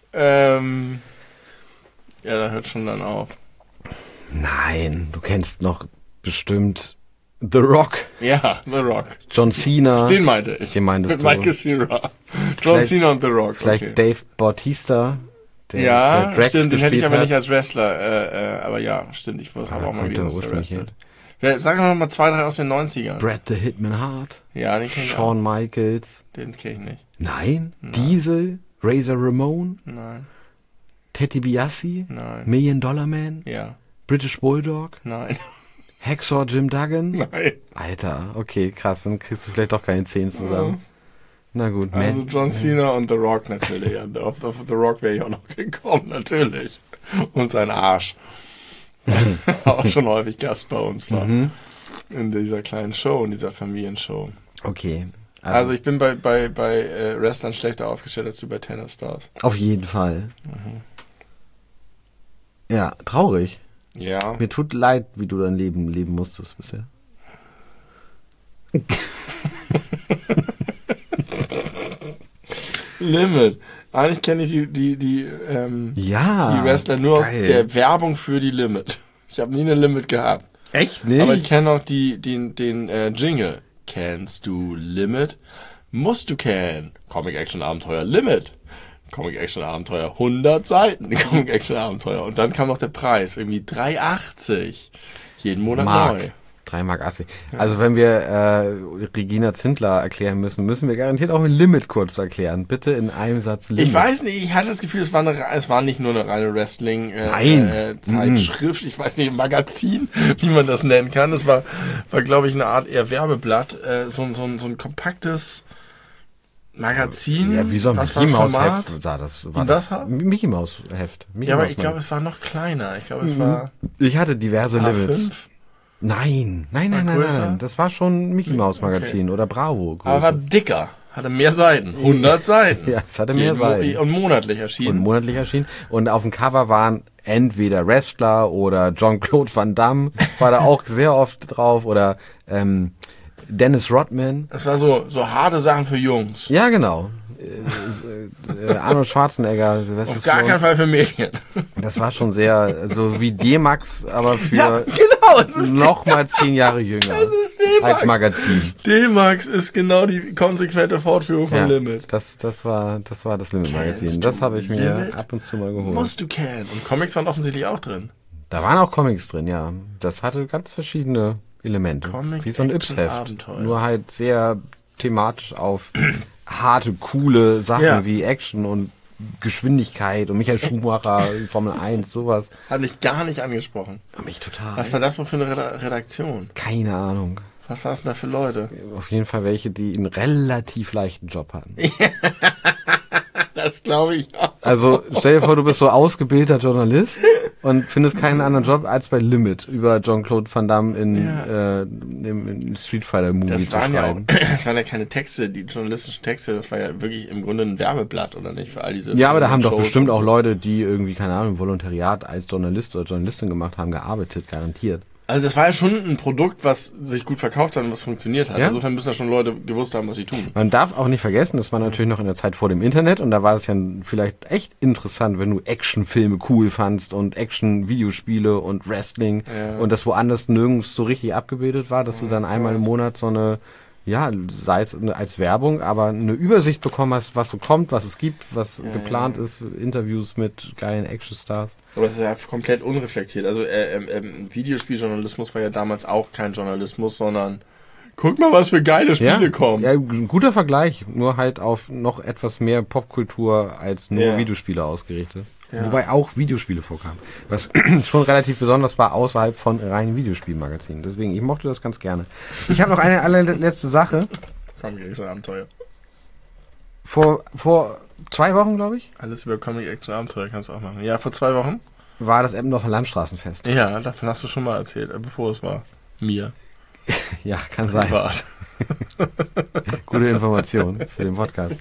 Ja, da hört schon dann auf. Nein, du kennst noch bestimmt The Rock, Ja, The Rock. John Cena, Den meinte ich. Den meintest Mit du. Michael Cera. John Vielleicht- Cena und The Rock. vielleicht Okay. Dave Bautista, Ja, Drax stimmt, den hätte ich gespielt aber hat. nicht als Wrestler, aber ja, stimmt, ich wusste aber auch mal, kommt wie der das der ursprünglich Wrestler. Sag doch mal 2, 3 aus den 90ern. Bret the Hitman Hart, Ja, den kenn ich auch. Shawn Michaels. Den kenn ich nicht. Nein. Diesel, Razor Ramon, Nein, Teddy Biassi, nein. Million Dollar Man, Ja, British Bulldog, nein, Hacksaw Jim Duggan. nein. Alter, okay, krass, dann kriegst du vielleicht doch keine 10 zusammen. Na gut, Also man. John Cena und The Rock natürlich. Ja, auf The Rock wäre ich auch noch gekommen, natürlich. Und sein Arsch. Auch schon häufig Gast bei uns war. In dieser kleinen Show, in dieser Familienshow. Okay. Also ich bin bei Wrestlern schlechter aufgestellt als du bei Tennis Stars. Auf jeden Fall. Ja, traurig. Ja. Mir tut leid, wie du dein Leben leben musstest bisher. Limit. Eigentlich kenne ich die Wrestler nur aus geil. der Werbung für die Limit. Ich habe nie eine Limit gehabt. Echt nicht? Aber ich kenne auch den Jingle. Kennst du Limit? Musst du kennen. Comic-Action-Abenteuer Limit. Comic-Action-Abenteuer 100 Seiten. Comic-Action-Abenteuer. Und dann kam noch der Preis. Irgendwie 3,80. Jeden Monat neu. 3,80 Mark. Also wenn wir Regina Zindler erklären müssen wir garantiert auch ein Limit kurz erklären. Bitte in einem Satz Limit. Ich weiß nicht, ich hatte das Gefühl, es war nicht nur eine reine Wrestling Zeitschrift, ich weiß nicht, ein Magazin, wie man das nennen kann. Es war glaube ich, eine Art eher Werbeblatt, so ein kompaktes Magazin. Ja, wie so ein Mickey Maus Heft sah das. War das Mickey Maus Heft. Ja, aber ich glaube, es war noch kleiner. Ich glaube, es war Ich hatte diverse Limits. A5. Nein. größer? Das war schon Mickey Maus Magazin oder Bravo. Aber war dicker. Hatte mehr Seiten. 100 Seiten. Ja, es hatte mehr Seiten. Und monatlich erschienen. Und auf dem Cover waren entweder Wrestler oder Jean-Claude Van Damme war da auch sehr oft drauf oder Dennis Rodman. Es war so harte Sachen für Jungs. Ja, genau. Arnold Schwarzenegger, Sylvester Auf gar keinen Fall für Mädchen. Das war schon sehr, so wie D-Max, aber für genau, nochmal 10 Jahre jünger als Magazin. D-Max ist genau die konsequente Fortführung von Limit. Das war das Limit-Magazin. Das habe ich mir Limit? ab und zu mal geholt. Musst du kennen. Und Comics waren offensichtlich auch drin. Da waren auch Comics drin, ja. Das hatte ganz verschiedene Elemente. Comic, wie so ein Action, Yps-Heft. Abenteuer. Nur halt sehr thematisch auf harte, coole Sachen wie Action und Geschwindigkeit und Michael Schumacher, Formel 1, sowas. Hat mich gar nicht angesprochen. Mich total. Was war das wohl für eine Redaktion? Keine Ahnung. Was saßen da für Leute? Auf jeden Fall welche, die einen relativ leichten Job hatten. Das glaube ich auch. Also stell dir vor, du bist so ausgebildeter Journalist und findest keinen anderen Job als bei Limit über Jean-Claude Van Damme im Street Fighter Movie zu schreiben. Das waren ja keine Texte, die journalistischen Texte, das war ja wirklich im Grunde ein Werbeblatt, oder nicht? Für all diese Ja, aber da haben doch Shows bestimmt und auch so. Leute, die irgendwie, keine Ahnung, Volontariat als Journalist oder Journalistin gemacht haben, gearbeitet, garantiert. Also das war ja schon ein Produkt, was sich gut verkauft hat und was funktioniert hat. Ja? Insofern müssen da schon Leute gewusst haben, was sie tun. Man darf auch nicht vergessen, das war natürlich noch in der Zeit vor dem Internet und da war es ja vielleicht echt interessant, wenn du Actionfilme cool fandst und Action-Videospiele und Wrestling und das woanders nirgends so richtig abgebildet war, dass du dann einmal im Monat so eine, ja, sei es als Werbung, aber eine Übersicht bekommen hast, was so kommt, was es gibt, was geplant ist, Interviews mit geilen Actionstars. Aber das ist ja komplett unreflektiert. Also Videospieljournalismus war ja damals auch kein Journalismus, sondern guck mal, was für geile Spiele kommen. Ja, ein guter Vergleich, nur halt auf noch etwas mehr Popkultur als nur Videospiele ausgerichtet. Ja. Wobei auch Videospiele vorkamen. Was schon relativ besonders war außerhalb von reinen Videospielmagazinen. Deswegen, ich mochte das ganz gerne. Ich habe noch eine allerletzte Sache. Comic-Action-Abenteuer. Vor 2 Wochen, glaube ich. Alles über Comic-Action-Abenteuer kannst du auch machen. Ja, vor 2 Wochen. War das Eppendorfer Landstraßenfest. Ja, davon hast du schon mal erzählt, bevor es war. Mir. Ja, kann sein. Privat. Gute Information für den Podcast.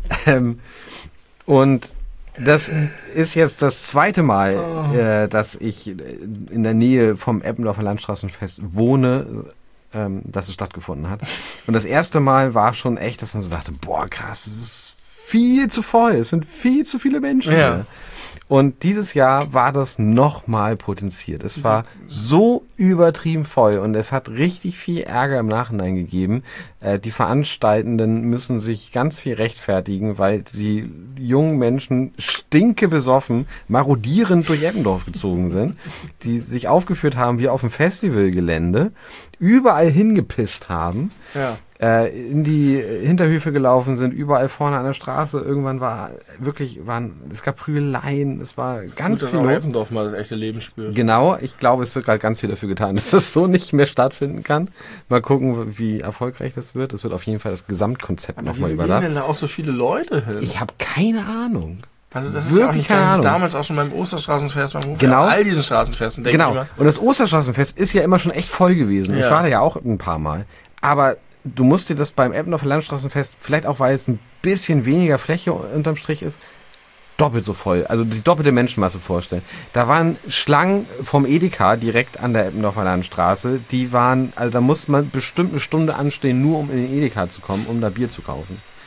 Und das ist jetzt das 2. Mal, dass ich in der Nähe vom Eppendorfer Landstraßenfest wohne, dass es stattgefunden hat. Und das erste Mal war schon echt, dass man so dachte, boah, krass, es ist viel zu voll, es sind viel zu viele Menschen hier. Und dieses Jahr war das nochmal potenziert. Es war so übertrieben voll und es hat richtig viel Ärger im Nachhinein gegeben. Die Veranstaltenden müssen sich ganz viel rechtfertigen, weil die jungen Menschen stinkebesoffen, marodierend durch Eppendorf gezogen sind, die sich aufgeführt haben wie auf dem Festivalgelände, überall hingepisst haben. Ja. In die Hinterhöfe gelaufen sind, überall vorne an der Straße. Irgendwann es gab Prügeleien, es war ganz viel los. Eppendorf mal das echte Leben spürt. Genau, ich glaube, es wird gerade ganz viel dafür getan, dass das so nicht mehr stattfinden kann. Mal gucken, wie erfolgreich das wird. Es wird auf jeden Fall das Gesamtkonzept nochmal überdacht. Wieso gehen denn da auch so viele Leute hin? Ich habe keine Ahnung. Also das ist ja auch nicht ganz damals auch schon beim Osterstraßenfest, beim Hof, genau. All diesen Straßenfesten. Genau, und das Osterstraßenfest ist ja immer schon echt voll gewesen. Ja. Ich war da ja auch ein paar Mal. Aber du musst dir das beim Eppendorfer Landstraßenfest, vielleicht auch, weil es ein bisschen weniger Fläche unterm Strich ist, doppelt so voll, also die doppelte Menschenmasse vorstellen. Da waren Schlangen vom Edeka direkt an der Eppendorfer Landstraße, da muss man bestimmt eine Stunde anstehen, nur um in den Edeka zu kommen, um da Bier zu kaufen.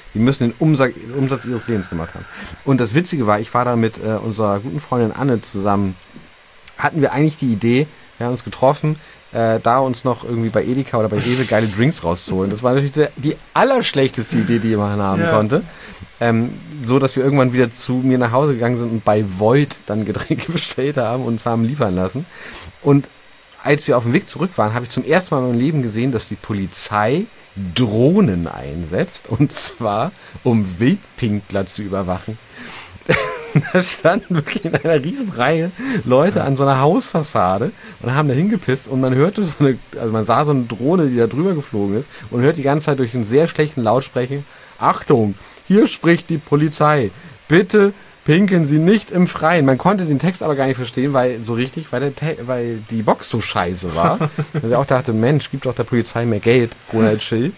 Die müssen den Umsatz ihres Lebens gemacht haben. Und das Witzige war, ich war da mit unserer guten Freundin Anne zusammen, hatten wir eigentlich die Idee, wir haben uns getroffen, da uns noch irgendwie bei Edeka oder bei Rewe geile Drinks rauszuholen. Das war natürlich die allerschlechteste Idee, die man haben konnte. So, dass wir irgendwann wieder zu mir nach Hause gegangen sind und bei Void dann Getränke bestellt haben und uns haben liefern lassen. Und als wir auf dem Weg zurück waren, habe ich zum ersten Mal in meinem Leben gesehen, dass die Polizei Drohnen einsetzt. Und zwar, um Wildpinkler zu überwachen. Da standen wirklich in einer riesen Reihe Leute an so einer Hausfassade und haben da hingepisst und man hörte man sah so eine Drohne, die da drüber geflogen ist und hört die ganze Zeit durch einen sehr schlechten Lautsprecher: Achtung, hier spricht die Polizei. Bitte pinkeln Sie nicht im Freien. Man konnte den Text aber gar nicht verstehen, weil die Box so scheiße war. Und ich auch dachte, Mensch, gib doch der Polizei mehr Geld, Ronald Schill.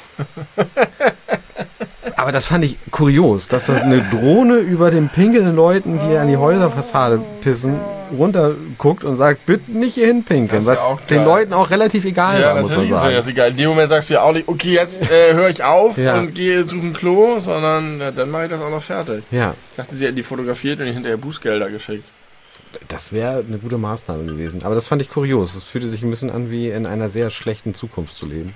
Aber das fand ich kurios, dass da eine Drohne über den pinkelnden Leuten, die an die Häuserfassade pissen, runterguckt und sagt, bitte nicht hier hinpinkeln, was den Leuten auch relativ egal war, muss man sagen. Ja, ist egal. In dem Moment sagst du ja auch nicht, okay, jetzt höre ich auf und gehe suchen Klo, sondern dann mache ich das auch noch fertig. Ja. Ich dachte, sie hätten die fotografiert und hinterher Bußgelder geschickt. Das wäre eine gute Maßnahme gewesen. Aber das fand ich kurios. Es fühlte sich ein bisschen an, wie in einer sehr schlechten Zukunft zu leben.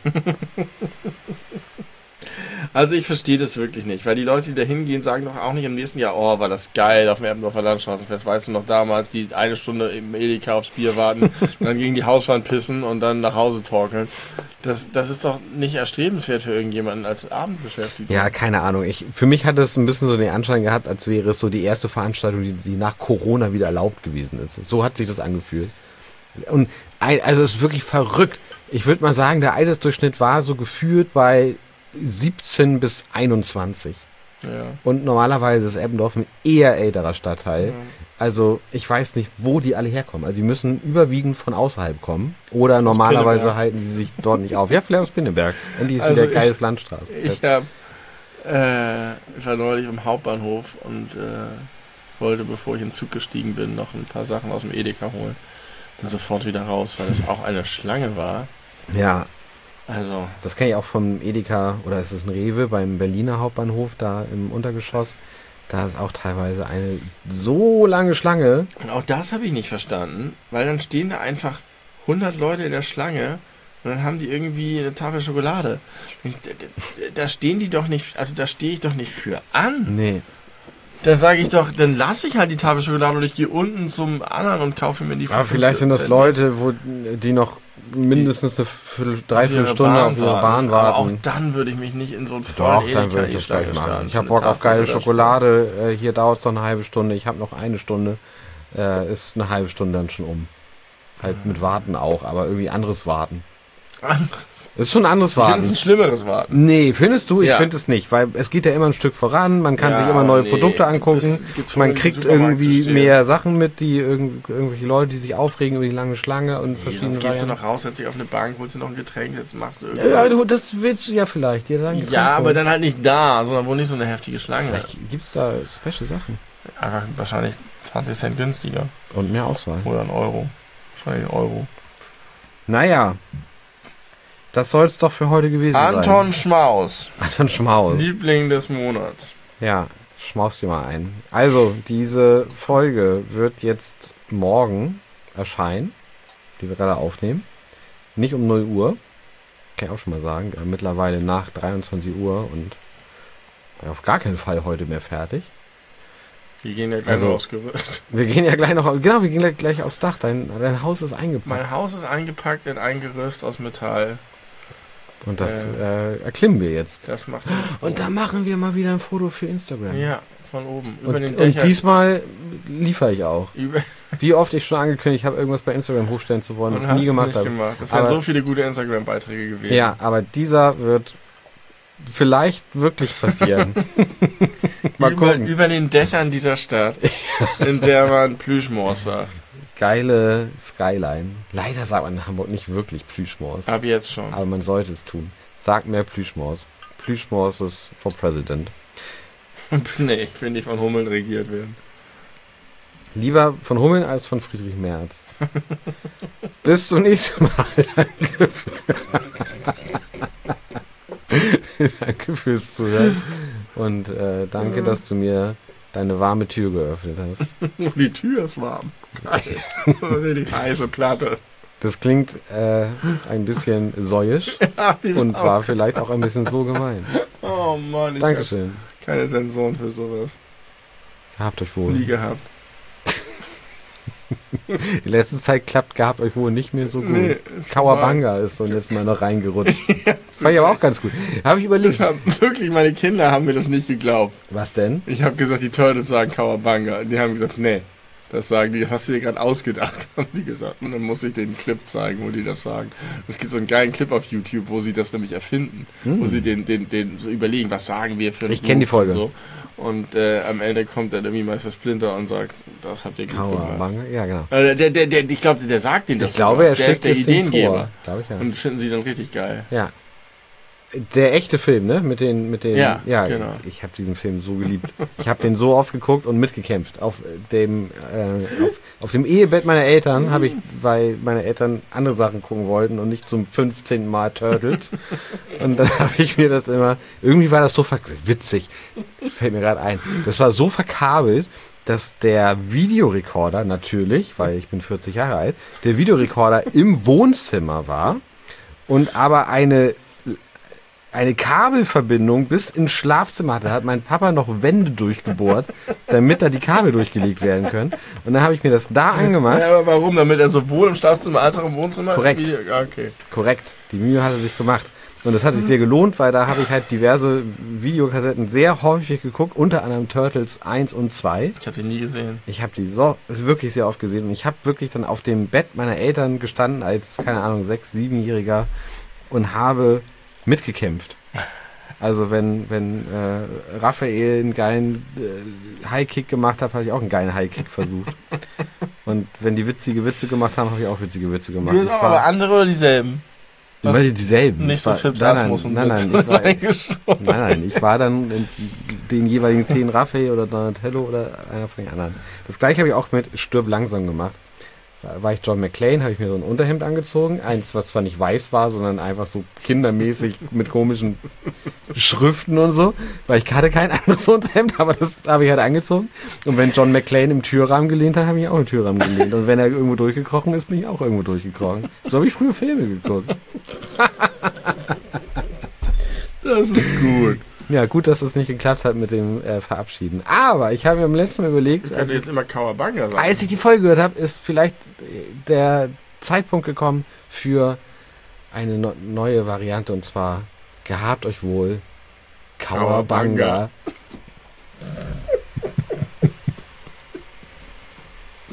Also ich verstehe das wirklich nicht, weil die Leute, die da hingehen, sagen doch auch nicht im nächsten Jahr, oh, war das geil auf dem Eppendorfer Landstraßenfest, weißt du noch damals, die eine Stunde im Edeka aufs Bier warten, dann gegen die Hauswand pissen und dann nach Hause torkeln. Das ist doch nicht erstrebenswert für irgendjemanden als Abendbeschäftigung. Ja, keine Ahnung. Für mich hat es ein bisschen so den Anschein gehabt, als wäre es so die erste Veranstaltung, die nach Corona wieder erlaubt gewesen ist. So hat sich das angefühlt. Und also es ist wirklich verrückt. Ich würde mal sagen, der Altersdurchschnitt war so gefühlt bei 17 bis 21. Ja. Und normalerweise ist Eppendorf ein eher älterer Stadtteil. Ja. Also ich weiß nicht, wo die alle herkommen. Also die müssen überwiegend von außerhalb kommen. Oder aus normalerweise Pinneberg. Halten sie sich dort nicht auf. Ja, vielleicht aus Pinneberg. Endlich ist wieder geiles Landstraße. Ich war neulich im Hauptbahnhof und wollte, bevor ich in den Zug gestiegen bin, noch ein paar Sachen aus dem Edeka holen. Bin sofort wieder raus, weil es auch eine Schlange war. Ja. Also. Das kenne ich auch vom Edeka, oder ist es ein Rewe beim Berliner Hauptbahnhof, da im Untergeschoss. Da ist auch teilweise eine so lange Schlange. Und auch das habe ich nicht verstanden, weil dann stehen da einfach 100 Leute in der Schlange und dann haben die irgendwie eine Tafel Schokolade. Da stehen die doch nicht, also da stehe ich doch nicht für an. Nee. Dann sage ich doch, dann lasse ich halt die Tafel Schokolade und ich gehe unten zum anderen und kaufe mir die für Aber vielleicht sind das Leute, die noch mindestens eine dreiviertel Stunde auf ihre Bahn warten. Aber auch dann würde ich mich nicht in so einen vollen Edeka-Schlange stellen. Ich habe Bock auf geile Schokolade. Hier dauert es noch eine halbe Stunde. Ich habe noch eine Stunde. Ist eine halbe Stunde dann schon um. Halt mit Warten auch, aber irgendwie anderes Warten. Anderes? Das ist schon ein anderes Warten. Ich finde es ein schlimmeres Warten. Nee, findest du? Ich finde es nicht, weil es geht ja immer ein Stück voran, man kann sich immer neue Produkte angucken, man kriegt irgendwie mehr Sachen mit, die irgendwelche Leute, die sich aufregen über die lange Schlange und verschiedene Sonst gehst du noch raus, setzt dich auf eine Bank, holst dir noch ein Getränk, jetzt machst du irgendwas. Ja, das willst du ja vielleicht. Ja, aber dann halt nicht da, sondern wo nicht so eine heftige Schlange. Vielleicht gibt es da special Sachen. Einfach wahrscheinlich 20 Cent günstiger. Und mehr Auswahl. Oder €1. Wahrscheinlich €1. Naja. Das soll es doch für heute gewesen sein. Anton Schmaus. Anton Schmaus. Liebling des Monats. Ja, schmaus dir mal ein. Also, diese Folge wird jetzt morgen erscheinen, die wir gerade aufnehmen. Nicht um 0 Uhr. Kann ich auch schon mal sagen. Mittlerweile nach 23 Uhr und auf gar keinen Fall heute mehr fertig. Wir gehen ja gleich noch aufs Gerüst. Wir gehen ja gleich noch, genau, wir gehen gleich aufs Dach. Dein Haus ist eingepackt. Mein Haus ist eingepackt in ein Gerüst aus Metall. Und das erklimmen wir jetzt. Das macht und da machen wir mal wieder ein Foto für Instagram. Ja, von oben. Über den Dächern. Und diesmal liefere ich auch. Wie oft ich schon angekündigt habe, irgendwas bei Instagram hochstellen zu wollen, das nie gemacht habe. Das wären so viele gute Instagram-Beiträge gewesen. Ja, aber dieser wird vielleicht wirklich passieren. Mal gucken. Über den Dächern dieser Stadt, in der man Plüschmors sagt. Geile Skyline. Leider sagt man in Hamburg nicht wirklich Plüschmors. Ab jetzt schon. Aber man sollte es tun. Sagt mehr Plüschmors. Plüschmors ist for President. Nee, ich will nicht von Hummeln regiert werden. Lieber von Hummeln als von Friedrich Merz. Bis zum nächsten Mal. Danke. Danke fürs Zuhören. Und danke, dass du mir deine warme Tür geöffnet hast. Die Tür ist warm. Geil. Richtig heiße Platte. Das klingt ein bisschen säuisch und war vielleicht auch ein bisschen so gemein. Oh Mann, ich Dankeschön. hab keine Sensoren für sowas. Gehabt euch wohl. Nie gehabt. Die letzte Zeit klappt gehabt euch wohl nicht mehr so gut. Nee, Kawabanga ist beim letzten Mal noch reingerutscht. Fand ich aber auch ganz gut. Habe ich überlegt. Wirklich, meine Kinder haben mir das nicht geglaubt. Was denn? Ich habe gesagt, die Turtles sagen Kawabanga. Die haben gesagt, nee. Das sagen die, das hast du dir gerade ausgedacht, haben die gesagt. Und dann musste ich den Clip zeigen, wo die das sagen. Es gibt so einen geilen Clip auf YouTube, wo sie das nämlich erfinden. Wo sie den so überlegen, was sagen wir für ein Ich kenne die Folge. Und, so. Und am Ende kommt dann irgendwie Meister Splinter und sagt, das habt ihr gut gemacht. Kawabanga? Ja, genau. Ich glaube, der sagt denen das. Ich glaube, er der schlägt ist der das Ding Ideengeber. vor. Glaube ich, ja. Und das finden sie dann richtig geil. Ja. Der echte Film, ne? Mit den Ja, genau. Ich habe diesen Film so geliebt. Ich habe den so oft geguckt und mitgekämpft. Auf dem Ehebett meiner Eltern habe ich, weil meine Eltern andere Sachen gucken wollten und nicht zum 15. Mal Turtles. Und dann habe ich mir das immer, irgendwie war das so witzig, fällt mir gerade ein. Das war so verkabelt, dass der Videorekorder natürlich, weil ich bin 40 Jahre alt, der Videorekorder im Wohnzimmer war und aber eine Kabelverbindung bis ins Schlafzimmer hatte, hat mein Papa noch Wände durchgebohrt, damit da die Kabel durchgelegt werden können. Und dann habe ich mir das da angemacht. Ja, aber warum? Damit er sowohl im Schlafzimmer als auch im Wohnzimmer... Korrekt. Okay. Korrekt. Die Mühe hat er sich gemacht. Und das hat sich sehr gelohnt, weil da habe ich halt diverse Videokassetten sehr häufig geguckt, unter anderem Turtles 1 und 2. Ich habe die nie gesehen. Ich habe die wirklich sehr oft gesehen. Und ich habe wirklich dann auf dem Bett meiner Eltern gestanden als, keine Ahnung, 6-, 7-Jähriger und habe mitgekämpft. Also wenn Raphael einen geilen High-Kick gemacht hat, habe ich auch einen geilen High-Kick versucht. Und wenn die witzige Witze gemacht haben, habe ich auch witzige Witze gemacht. Aber andere oder dieselben? Dieselben. Nicht so Fips Nein, ich war dann in den jeweiligen Szenen Raphael oder Donatello oder einer von den anderen. Das gleiche habe ich auch mit Stirb langsam gemacht. Da war ich John McClane, habe ich mir so ein Unterhemd angezogen. Eins, was zwar nicht weiß war, sondern einfach so kindermäßig mit komischen Schriften und so. Weil ich hatte kein anderes Unterhemd, aber das habe ich halt angezogen. Und wenn John McClane im Türrahmen gelehnt hat, habe ich auch im Türrahmen gelehnt. Und wenn er irgendwo durchgekrochen ist, bin ich auch irgendwo durchgekrochen. So habe ich früher Filme geguckt. Das ist gut. Ja, gut, dass es nicht geklappt hat mit dem Verabschieden. Aber ich habe mir am letzten Mal überlegt, Du kannst jetzt immer Kawabanga sagen. als ich die Folge gehört habe, ist vielleicht der Zeitpunkt gekommen für eine neue Variante. Und zwar, gehabt euch wohl, Kawabanga.